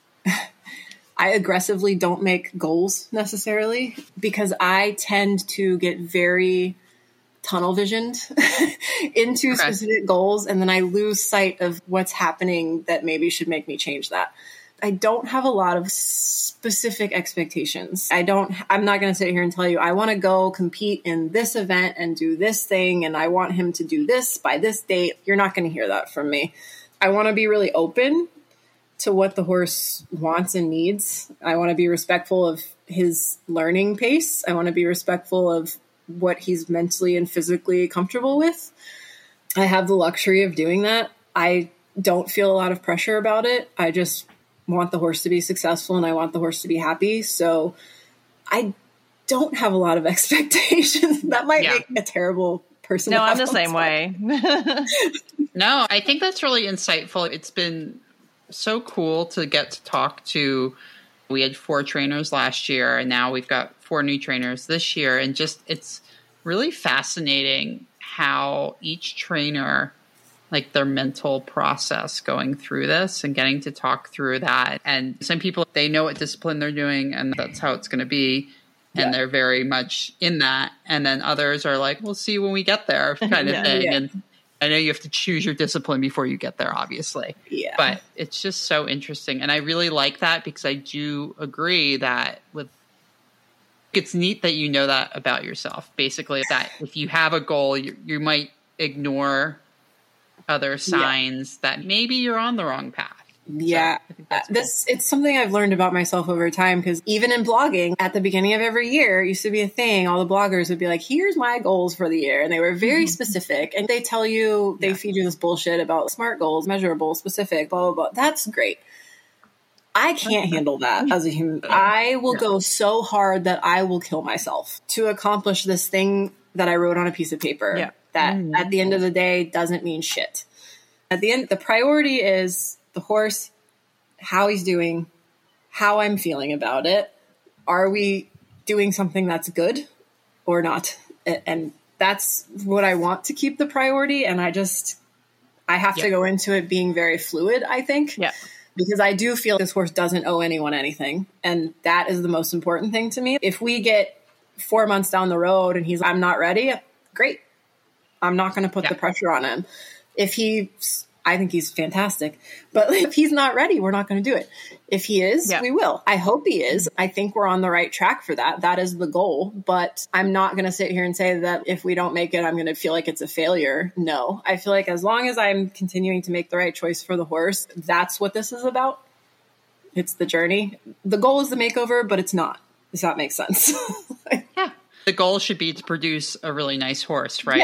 I aggressively don't make goals necessarily because I tend to get very tunnel visioned into Okay. specific goals. And then I lose sight of what's happening that maybe should make me change that. I don't have a lot of specific expectations. I don't, I'm not going to sit here and tell you, I want to go compete in this event and do this thing. And I want him to do this by this date. You're not going to hear that from me. I want to be really open to what the horse wants and needs. I want to be respectful of his learning pace. I want to be respectful of what he's mentally and physically comfortable with. I have the luxury of doing that. I don't feel a lot of pressure about it. I just want the horse to be successful and I want the horse to be happy. So I don't have a lot of expectations. That might Yeah. make a terrible person. No, to I'm have the same on way. No, I think that's really insightful. It's been so cool to get to talk to. We had four trainers last year, and now we've got four new trainers this year. And just, it's really fascinating how each trainer, like their mental process going through this and getting to talk through that. And some people, they know what discipline they're doing and that's how it's going to be. And Yeah. they're very much in that. And then others are like, we'll see when we get there kind of Yeah. thing. Yeah. And I know you have to choose your discipline before you get there, obviously. Yeah. But it's just so interesting. And I really like that because I do agree that with it's neat that you know that about yourself. Basically, that if you have a goal, you, you might ignore other signs that maybe you're on the wrong path. Yeah, So I think that's Uh, this it's something I've learned about myself over time because even in blogging, at the beginning of every year, it used to be a thing. All the bloggers would be like, "Here's my goals for the year," and they were very specific. And they tell you, they Yeah. feed you this bullshit about SMART goals, measurable, specific, blah blah blah. That's great. I can't handle that as a human. I will go so hard that I will kill myself to accomplish this thing that I wrote on a piece of paper. Yeah. That at the end of the day doesn't mean shit. At the end, the priority is the horse, how he's doing, how I'm feeling about it. Are we doing something that's good or not? A- And that's what I want to keep the priority. And I just, I have Yeah. to go into it being very fluid, I think. Yeah. Because I do feel this horse doesn't owe anyone anything. And that is the most important thing to me. If we get four months down the road and he's, I'm not ready, great. I'm not going to put Yeah. the pressure on him. If he's, I think he's fantastic. But if he's not ready, we're not going to do it. If he is, Yeah. we will. I hope he is. I think we're on the right track for that. That is the goal. But I'm not going to sit here and say that if we don't make it, I'm going to feel like it's a failure. No, I feel like as long as I'm continuing to make the right choice for the horse, that's what this is about. It's the journey. The goal is the makeover, but it's not. Does that make sense? Yeah. The goal should be to produce a really nice horse, right? Yes.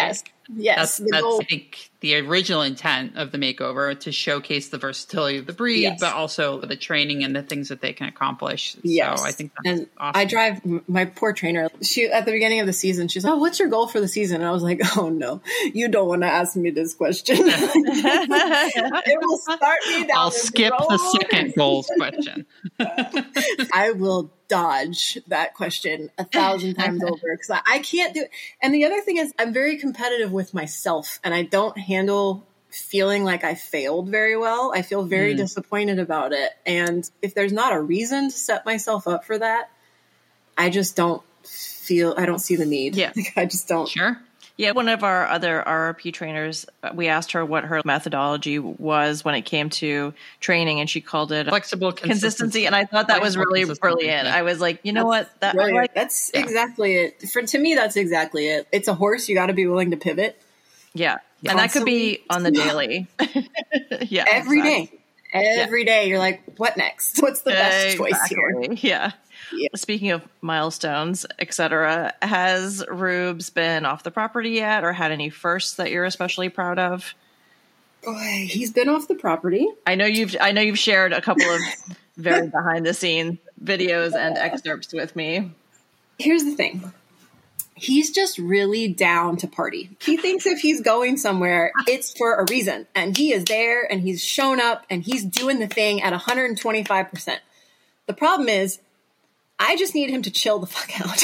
Yes, That's, the that's goal. I think, the original intent of the makeover, to showcase the versatility of the breed, Yes. but also the training and the things that they can accomplish. Yes. So I think that's and awesome. I drive my poor trainer. She at the beginning of the season, she's like, "Oh, what's your goal for the season?" And I was like, "Oh no, you don't want to ask me this question. It will start me down. I'll this skip the road. second goals question. I will dodge that question a thousand times over because I, I can't do it. And the other thing is, I'm very competitive with myself, and I don't handle feeling like I failed very well. I feel very Mm. disappointed about it. And if there's not a reason to set myself up for that, I just don't feel, I don't see the need. Yeah. Like, I just don't. Sure. Yeah, one of our other R R P trainers, we asked her what her methodology was when it came to training, and she called it Flexible consistency. consistency. And I thought that was Flexible really consistency, brilliant. yeah. I was like, you know That's what? That I brilliant. like, That's Yeah. exactly it. For to me, that's exactly it. It's a horse. You got to be willing to pivot yeah. And that could be on the daily. yeah. every exactly. day. Every day, you're like, what next? What's the best choice here? Exactly. Yeah. Yeah. Speaking of milestones, et cetera, has Rubes been off the property yet, or had any firsts that you're especially proud of? Boy, he's been off the property. I know you've I know you've shared a couple of very behind the scenes videos and excerpts with me. Here's the thing. He's just really down to party. He thinks if he's going somewhere, it's for a reason. And he is there and he's shown up and he's doing the thing at one hundred twenty-five percent. The problem is, I just need him to chill the fuck out.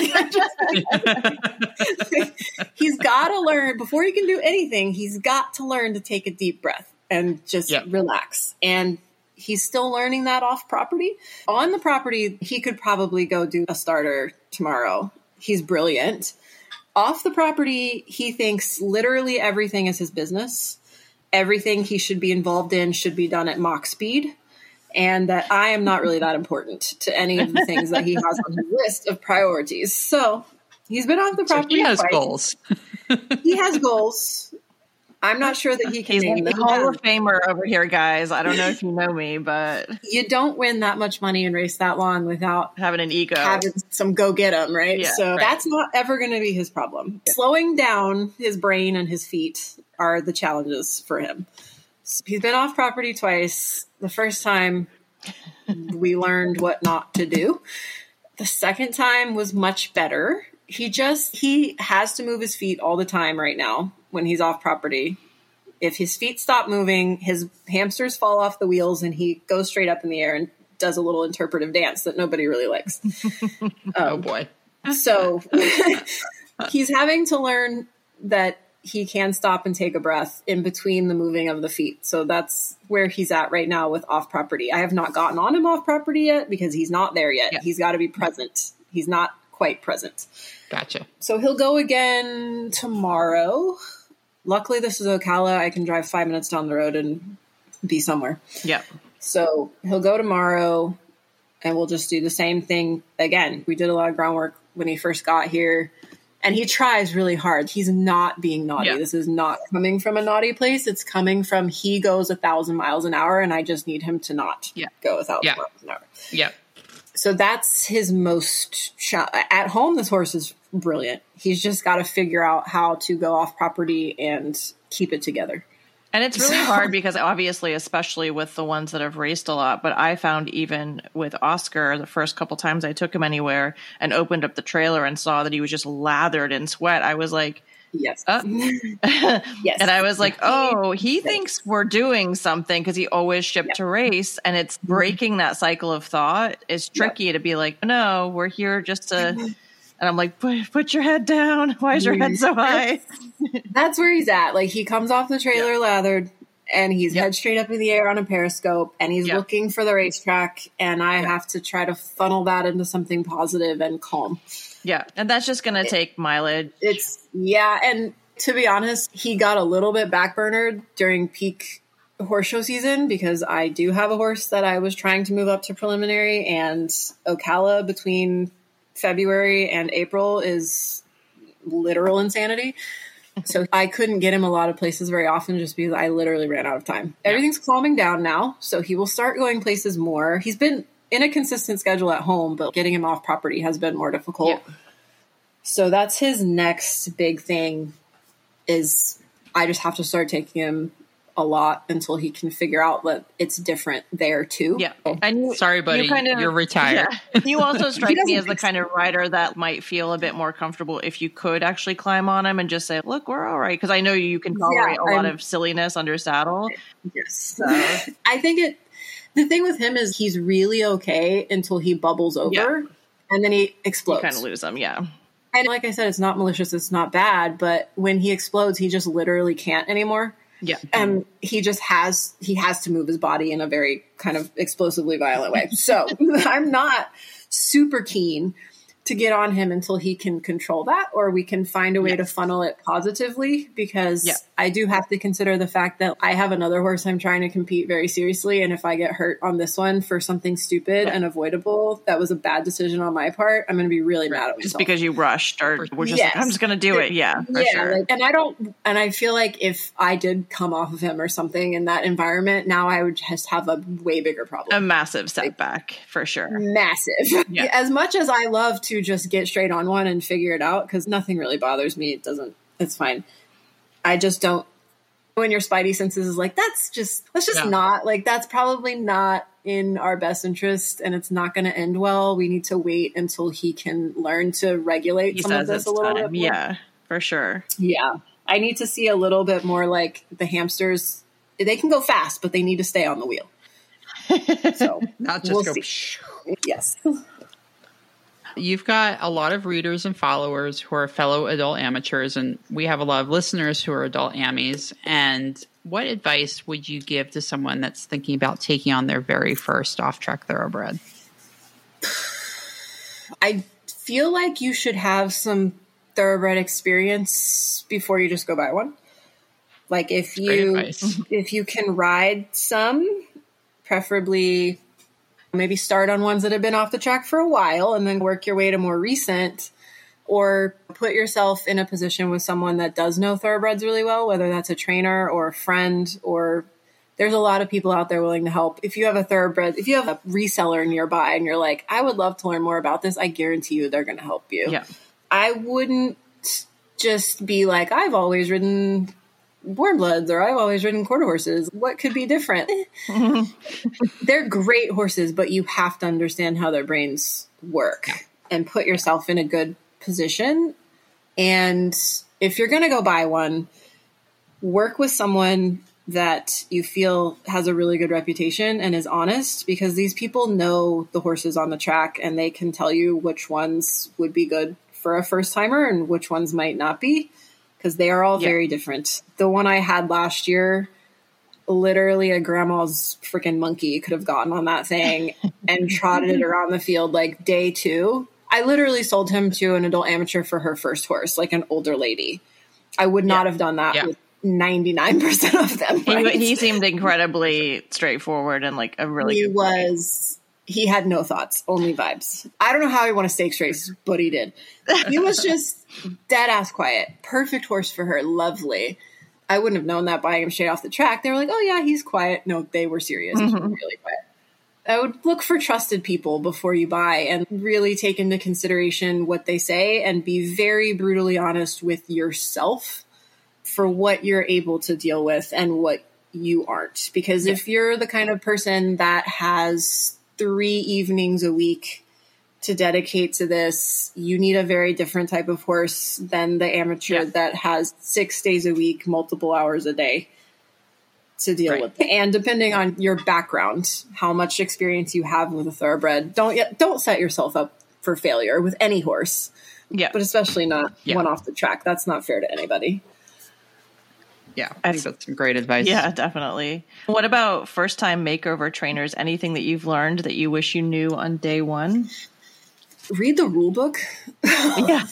He's got to learn, before he can do anything, he's got to learn to take a deep breath and just Yep. relax. And he's still learning that off property. On the property, he could probably go do a starter tomorrow. He's brilliant. Off the property, he thinks literally everything is his business. Everything he should be involved in should be done at mock speed. And that I am not really that important to any of the things that he has on his list of priorities. So he's been off the So property. he has twice. goals. He has goals. I'm not sure that he can He's name a them. Hall of Famer over here, guys. I don't know if you know me, but You don't win that much money and race that long without having an ego. having some go get 'em, right? Yeah, so right. that's not ever going to be his problem. Slowing down his brain and his feet are the challenges for him. So he's been off property twice. The first time we learned what not to do. The second time was much better. He just, he has to move his feet all the time right now when he's off property. If his feet stop moving, his hamsters fall off the wheels and he goes straight up in the air and does a little interpretive dance that nobody really likes. Oh boy. So he's having to learn that he can stop and take a breath in between the moving of the feet. So that's where he's at right now with off property. I have not gotten on him off property yet because he's not there yet. Yeah. He's got to be present. He's not quite present. Gotcha. So he'll go again tomorrow. Luckily, this is Ocala. I can drive five minutes down the road and be somewhere. Yeah. So he'll go tomorrow and we'll just do the same thing again. We did a lot of groundwork when he first got here and he tries really hard. He's not being naughty. Yeah. This is not coming from a naughty place. It's coming from he goes a thousand miles an hour and I just need him to not Yeah. go a thousand Yeah. miles an hour. Yep. So that's his most ch- at home. This horse is brilliant. He's just got to figure out how to go off property and keep it together. And it's really hard because obviously, especially with the ones that have raced a lot, but I found even with Oscar, the first couple times I took him anywhere and opened up the trailer and saw that he was just lathered in sweat, I was like, Yes. uh. Yes. And I was like, oh, he thinks we're doing something because he always shipped Yep. to race. And it's breaking that cycle of thought. It's tricky to be like, no, we're here just to, and I'm like, put, put your head down. Why is your head so high? That's where he's at. Like he comes off the trailer lathered and he's Yep. head straight up in the air on a periscope and he's Yep. looking for the racetrack. And I have to try to funnel that into something positive and calm. Yeah. And that's just going to take mileage. It's yeah. And to be honest, he got a little bit backburnered during peak horse show season because I do have a horse that I was trying to move up to preliminary and Ocala between February and April is literal insanity. So I couldn't get him a lot of places very often just because I literally ran out of time. Everything's calming down now. So he will start going places more. He's been in a consistent schedule at home, but getting him off property has been more difficult. Yeah. So that's his next big thing is I just have to start taking him a lot until he can figure out that it's different there too. Yeah. And you, Sorry, buddy, you kind of, you're retired. Yeah. You also strike me as the fix kind of rider that might feel a bit more comfortable if you could actually climb on him and just say, look, we're all right. Because I know you can tolerate Yeah, a lot I'm- of silliness under saddle. Yes. So, I think it, the thing with him is he's really okay until he bubbles over Yeah. and then he you explodes. kind of lose them. Yeah. And like I said, it's not malicious, it's not bad, but when he explodes, he just literally can't anymore. Yeah. And he just has, he has to move his body in a very kind of explosively violent way. So I'm not super keen to get on him until he can control that, or we can find a way Yeah. to funnel it positively, because Yeah. I do have to consider the fact that I have another horse I'm trying to compete very seriously. And if I get hurt on this one for something stupid and avoidable, that was a bad decision on my part, I'm going to be really mad at myself. Just because you rushed or were just Yes. like, I'm just going to do it. Yeah, for yeah, sure. like, and I don't, and I feel like if I did come off of him or something in that environment, now I would just have a way bigger problem. A massive setback for sure. Massive. Yeah. As much as I love to just get straight on one and figure it out, because nothing really bothers me, it doesn't, it's fine. I just don't, when your spidey senses is like, that's just, that's just Yeah. not, like, that's probably not in our best interest and it's not going to end well. We need to wait until he can learn to regulate He some of says this it's a little time. bit more. Yeah, for sure. Yeah. I need to see a little bit more like the hamsters. They can go fast, but they need to stay on the wheel. So Not just we'll go. see. Psh. Yes. You've got a lot of readers and followers who are fellow adult amateurs, and we have a lot of listeners who are adult amies. And what advice would you give to someone that's thinking about taking on their very first off-track thoroughbred? I feel like you should have some thoroughbred experience before you just go buy one. Like if Great you advice. if you can ride some, preferably maybe start on ones that have been off the track for a while and then work your way to more recent, or put yourself in a position with someone that does know thoroughbreds really well, whether that's a trainer or a friend, or there's a lot of people out there willing to help. If you have a thoroughbred, if you have a reseller nearby and you're like, I would love to learn more about this, I guarantee you they're going to help you. Yeah. I wouldn't just be like, I've always ridden warm bloods or I've always ridden quarter horses. What could be different? They're great horses, but you have to understand how their brains work and put yourself in a good position. And if you're going to go buy one, work with someone that you feel has a really good reputation and is honest, because these people know the horses on the track and they can tell you which ones would be good for a first timer and which ones might not be, because they are all Yeah. very different. The one I had last year, literally a grandma's freaking monkey could have gotten on that thing and trotted it around the field like day two. I literally sold him to an adult amateur for her first horse, like an older lady. I would not Yeah. have done that Yeah. with ninety-nine percent of them. He, right? he seemed incredibly straightforward and like a really He good boy. was, he had no thoughts, only vibes. I don't know how he won a stakes race, but he did. He was just dead ass quiet. Perfect horse for her. Lovely. I wouldn't have known that buying him straight off the track. They were like, oh yeah, he's quiet. No, they were serious. He was really quiet. I would look for trusted people before you buy and really take into consideration what they say and be very brutally honest with yourself for what you're able to deal with and what you aren't. Because if you're the kind of person that has three evenings a week to dedicate to this, you need a very different type of horse than the amateur Yeah. that has six days a week, multiple hours a day to deal Right. with. And depending on your background, how much experience you have with a thoroughbred, don't yet, don't set yourself up for failure with any horse, Yeah. but especially not Yeah. one off the track. That's not fair to anybody. Yeah, I think that's some great advice. Yeah, definitely. What about first time makeover trainers? Anything that you've learned that you wish you knew on day one? Read the rule book. Yeah.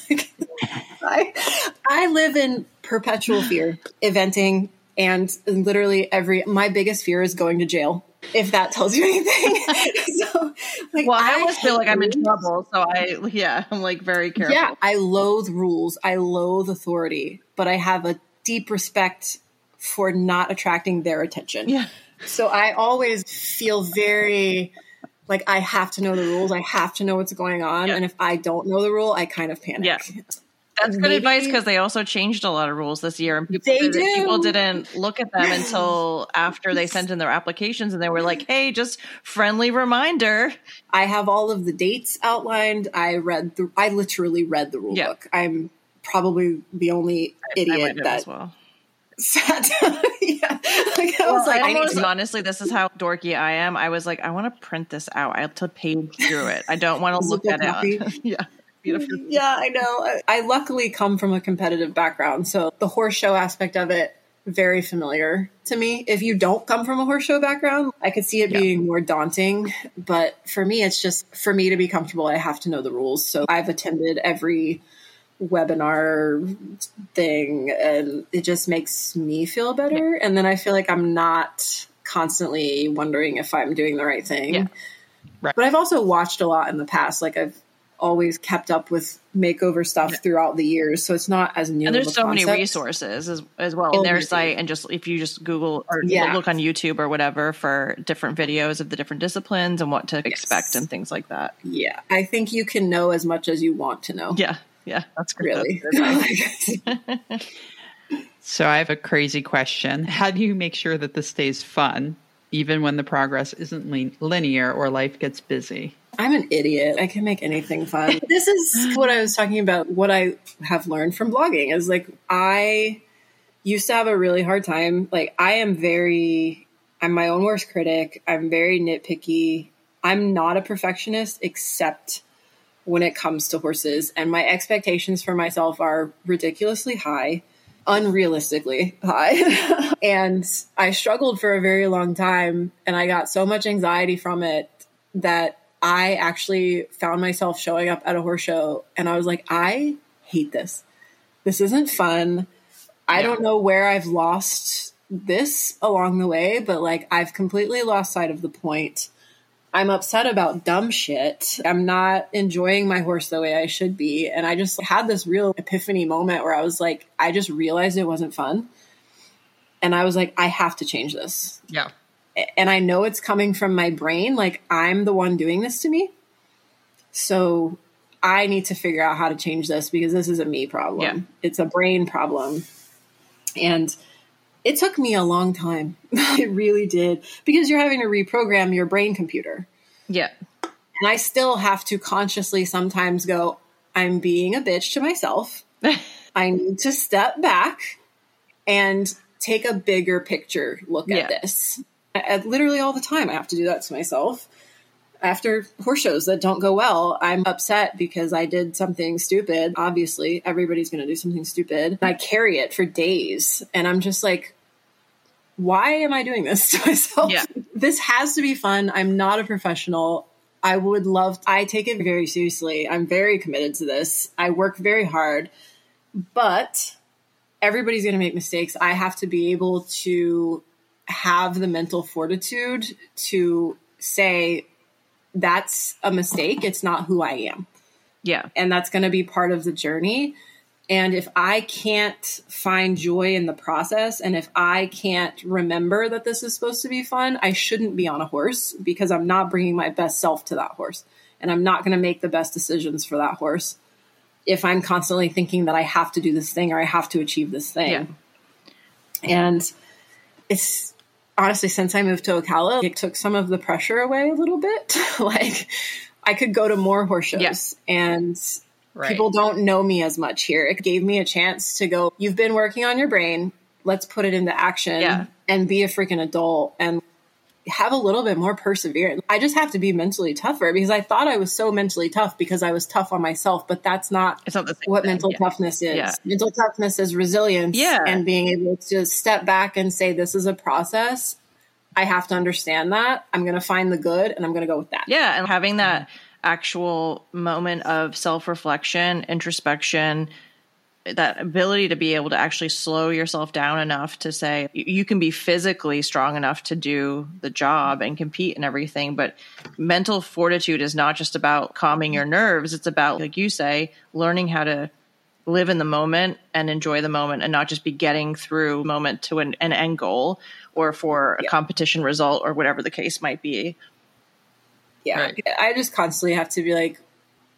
I, I live in perpetual fear, eventing, and literally every, my biggest fear is going to jail, if that tells you anything. So, like, Well, I always feel like I'm in hate- trouble. So I, yeah, I'm like very careful. Yeah, I loathe rules. I loathe authority, but I have a deep respect for not attracting their attention. Yeah. So I always feel very like I have to know the rules. I have to know what's going on. Yeah. And if I don't know the rule, I kind of panic. Yeah. That's good maybe- advice because they also changed a lot of rules this year. And people, They didn't- do. people didn't look at them until after they sent in their applications and they were like, hey, just friendly reminder. I have all of the dates outlined. I read the, I literally read the rule Yeah. book. I'm probably the only I idiot read it that as well. sat down. yeah. Like, I Well, was like, I I need almost, to honestly, this is how dorky I am. I was like, I want to print this out. I have to page through it. I don't want to look Physical at copy. it. yeah. Beautiful. Yeah, I know. I, I luckily come from a competitive background, so the horse show aspect of it, very familiar to me. If you don't come from a horse show background, I could see it Yeah. being more daunting. But for me, it's just, for me to be comfortable, I have to know the rules. So I've attended every webinar thing, and it just makes me feel better. And then I feel like I'm not constantly wondering if I'm doing the right thing. Yeah. Right. But I've also watched a lot in the past. Like I've always kept up with makeover stuff Yeah. throughout the years, so it's not as new. And of there's a so many concept. resources as, as well Oh, in their really? site. And just if you just Google or Yeah. look on YouTube or whatever for different videos of the different disciplines and what to expect and things like that. Yeah, I think you can know as much as you want to know. Yeah. Yeah. That's great. Really. So I have a crazy question. How do you make sure that this stays fun, even when the progress isn't lin- linear or life gets busy? I'm an idiot. I can make anything fun. This is what I was talking about. What I have learned from blogging is like, I used to have a really hard time. Like I am very, I'm my own worst critic. I'm very nitpicky. I'm not a perfectionist except when it comes to horses. And my expectations for myself are ridiculously high, unrealistically high. And I struggled for a very long time. And I got so much anxiety from it that I actually found myself showing up at a horse show and I was like, I hate this. This isn't fun. I Yeah. don't know where I've lost this along the way, but like I've completely lost sight of the point. I'm upset about dumb shit. I'm not enjoying my horse the way I should be. And I just had this real epiphany moment where I was like, I just realized it wasn't fun. And I was like, I have to change this. Yeah. And I know it's coming from my brain. Like I'm the one doing this to me. So I need to figure out how to change this because this is a me problem. Yeah. It's a brain problem. And it took me a long time. It really did. Because you're having to reprogram your brain computer. Yeah. And I still have to consciously sometimes go, I'm being a bitch to myself. I need to step back and take a bigger picture look Yeah. at this. I, I, literally all the time, I have to do that to myself. After horse shows that don't go well, I'm upset because I did something stupid. Obviously, everybody's going to do something stupid. I carry it for days. And I'm just like, why am I doing this to myself? Yeah. This has to be fun. I'm not a professional. I would love, I take it very seriously. I'm very committed to this. I work very hard, but everybody's going to make mistakes. I have to be able to have the mental fortitude to say, that's a mistake. It's not who I am. Yeah. And that's going to be part of the journey. And if I can't find joy in the process, and if I can't remember that this is supposed to be fun, I shouldn't be on a horse because I'm not bringing my best self to that horse. And I'm not going to make the best decisions for that horse if I'm constantly thinking that I have to do this thing or I have to achieve this thing. Yeah. And it's honestly, since I moved to Ocala, it took some of the pressure away a little bit. Like I could go to more horse shows Yeah. and Right. people don't know me as much here. It gave me a chance to go, you've been working on your brain. Let's put it into action Yeah. and be a freaking adult and have a little bit more perseverance. I just have to be mentally tougher because I thought I was so mentally tough because I was tough on myself, but that's not It's not the same what thing. mental Yeah. toughness is. Yeah. Mental toughness is resilience Yeah. and being able to step back and say, this is a process. I have to understand that. I'm going to find the good and I'm going to go with that. Yeah, and having that actual moment of self-reflection, introspection, that ability to be able to actually slow yourself down enough to say you can be physically strong enough to do the job and compete and everything, but mental fortitude is not just about calming your nerves. It's about, like you say, learning how to live in the moment and enjoy the moment and not just be getting through moment to an, an end goal or for a Yeah. competition result or whatever the case might be. Yeah. Right. I just constantly have to be like,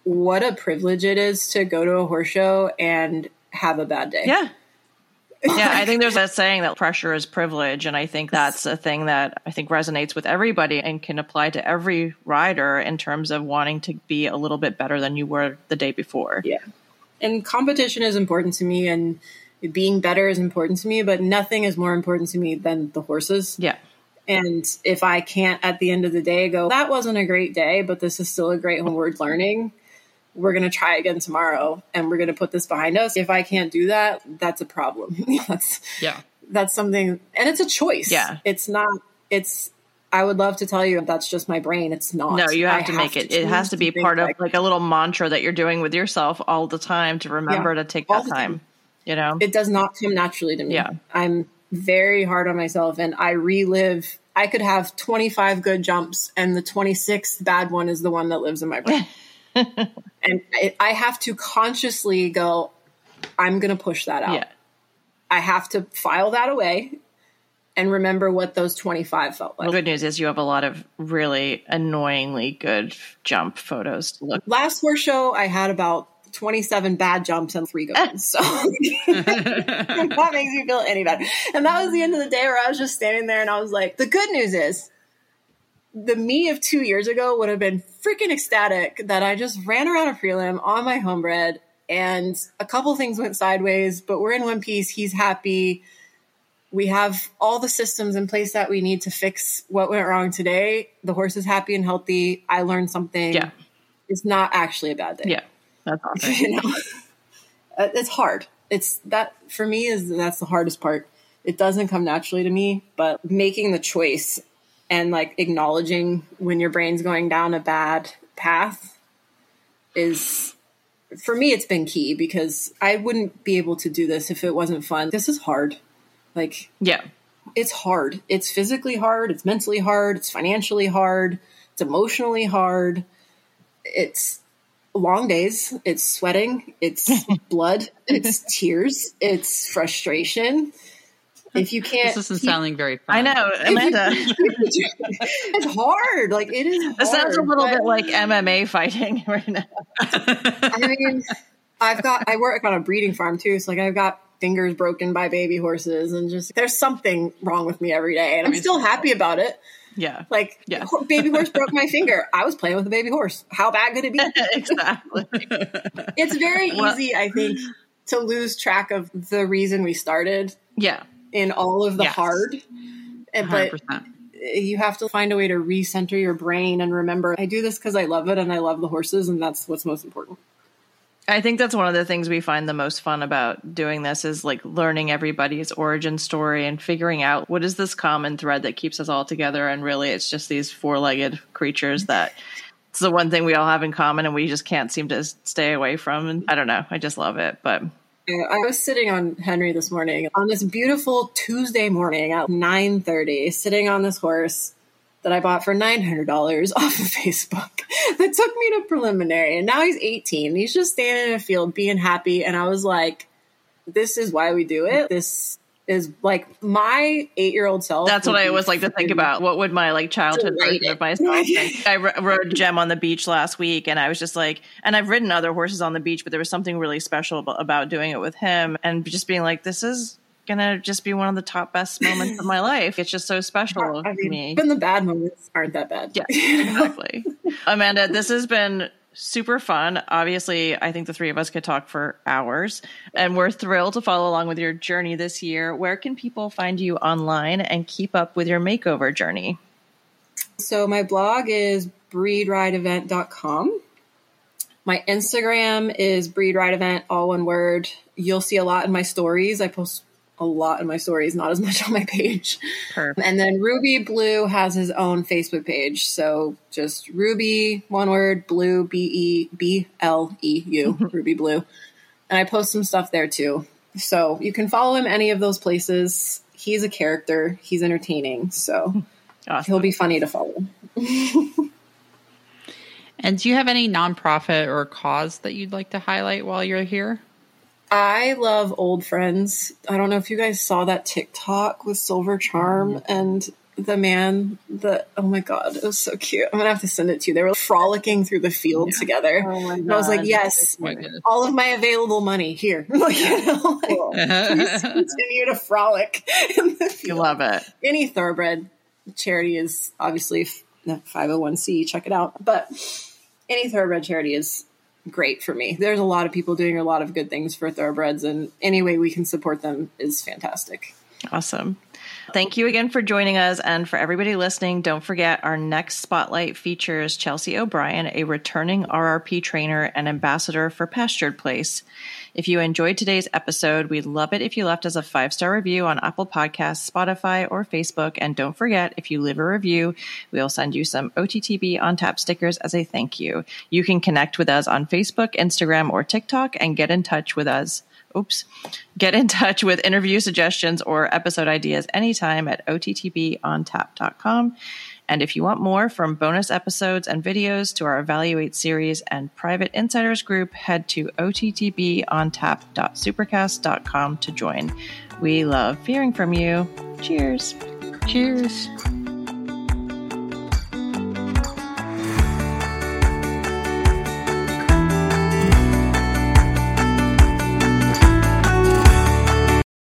what a privilege it is to go to a horse show and have a bad day. Yeah. Yeah, I think there's that saying that pressure is privilege. And I think that's a thing that I think resonates with everybody and can apply to every rider in terms of wanting to be a little bit better than you were the day before. Yeah. And competition is important to me, and being better is important to me, but nothing is more important to me than the horses. Yeah. And if I can't at the end of the day go, that wasn't a great day, but this is still a great homeward learning, we're going to try again tomorrow and we're going to put this behind us. If I can't do that, that's a problem. that's, yeah, that's something, and it's a choice. Yeah. It's not, it's, I would love to tell you that's just my brain. It's not. No, you have I to have make to it. It has to be part of like, like a little mantra that you're doing with yourself all the time to remember Yeah, to take all that the time, time. you know? It does not come naturally to me. Yeah. I'm very hard on myself, and I relive. I could have twenty-five good jumps, and the twenty-sixth bad one is the one that lives in my brain. And I, I have to consciously go, I'm going to push that out. Yeah. I have to file that away and remember what those twenty-five felt like. The good news is you have a lot of really annoyingly good jump photos to look. Last horse show, I had about twenty-seven bad jumps and three good ones. So that makes me feel any better. And that was the end of the day where I was just standing there and I was like, the good news is the me of two years ago would have been freaking ecstatic that I just ran around a prelim on my homebred and a couple things went sideways, but we're in one piece. He's happy. We have all the systems in place that we need to fix what went wrong today. The horse is happy and healthy. I learned something. Yeah. It's not actually a bad day. Yeah. That's awesome. You know, it's hard. It's that for me is that's the hardest part. It doesn't come naturally to me, but making the choice and like acknowledging when your brain's going down a bad path is, for me, it's been key because I wouldn't be able to do this if it wasn't fun. This is hard. Like, yeah, it's hard. It's physically hard. It's mentally hard. It's financially hard. It's emotionally hard. It's long days. It's sweating. It's blood. It's tears. It's frustration. If you can't, this isn't keep, sounding very fun. I know, Amanda. It's hard. Like it is. Hard, It sounds a little but, bit like M M A fighting right now. I mean, I've got. I work on a breeding farm too, so like I've got fingers broken by baby horses, and just there's something wrong with me every day, and I'm still happy about it. Yeah. Like, yeah. baby horse broke my finger. I was playing with a baby horse. How bad could it be? Exactly. It's very well, easy, I think, to lose track of the reason we started. Yeah. In all of the yes. hard. And, but one hundred percent. You have to find a way to recenter your brain and remember, I do this because I love it and I love the horses, and that's what's most important. I think that's one of the things we find the most fun about doing this is like learning everybody's origin story and figuring out what is this common thread that keeps us all together. And really, it's just these four-legged creatures that it's the one thing we all have in common and we just can't seem to stay away from. And I don't know. I just love it. But I was sitting on Henry this morning on this beautiful Tuesday morning at nine thirty, sitting on this horse that I bought for nine hundred dollars off of Facebook that took me to preliminary. And now he's eighteen. He's just standing in a field being happy. And I was like, this is why we do it. This is like my eight-year-old self. That's what I always like to think about. What would my like childhood version of myself think? I r- rode Gem on the beach last week and I was just like, and I've ridden other horses on the beach, but there was something really special about, about doing it with him and just being like, this is gonna just be one of the top best moments of my life. It's just so special I mean, to me. Even the bad moments aren't that bad. Yeah, exactly. Amanda, this has been super fun. Obviously, I think the three of us could talk for hours, and we're thrilled to follow along with your journey this year. Where can people find you online and keep up with your makeover journey? So my blog is breed ride event dot com. My Instagram is breed ride event, all one word. You'll see a lot in my stories. I post a lot in my stories, not as much on my page. Perfect. And then Ruby Blue has his own Facebook page. So just Ruby, one word, Blue, B E B L E U, Ruby Blue. And I post some stuff there too. So you can follow him any of those places. He's a character. He's entertaining. So Awesome. He'll be funny to follow. And do you have any nonprofit or cause that you'd like to highlight while you're here? I love old friends. I don't know if you guys saw that TikTok with Silver Charm and the man, the, oh my God, it was so cute. I'm going to have to send it to you. They were frolicking through the field yeah. together. Oh my God. And I was like, yes, oh all of my available money here. Like, you know, like, cool. Please continue to frolic in the field. You love it. Any thoroughbred charity is obviously five oh one c. Check it out. But any thoroughbred charity is great for me. There's a lot of people doing a lot of good things for thoroughbreds, and any way we can support them is fantastic. Awesome. Thank you again for joining us. And for everybody listening, don't forget our next spotlight features Chelsea O'Brien, a returning R R P trainer and ambassador for Pastured Place. If you enjoyed today's episode, we'd love it if you left us a five-star review on Apple Podcasts, Spotify, or Facebook. And don't forget, if you leave a review, we'll send you some O T T B on tap stickers as a thank you. You can connect with us on Facebook, Instagram, or TikTok and get in touch with us. Oops. Get in touch with interview suggestions or episode ideas anytime at O T T B on tap dot com. And if you want more, from bonus episodes and videos to our Evaluate series and private insiders group, head to O T T B on tap dot supercast dot com to join. We love hearing from you. Cheers. Cheers.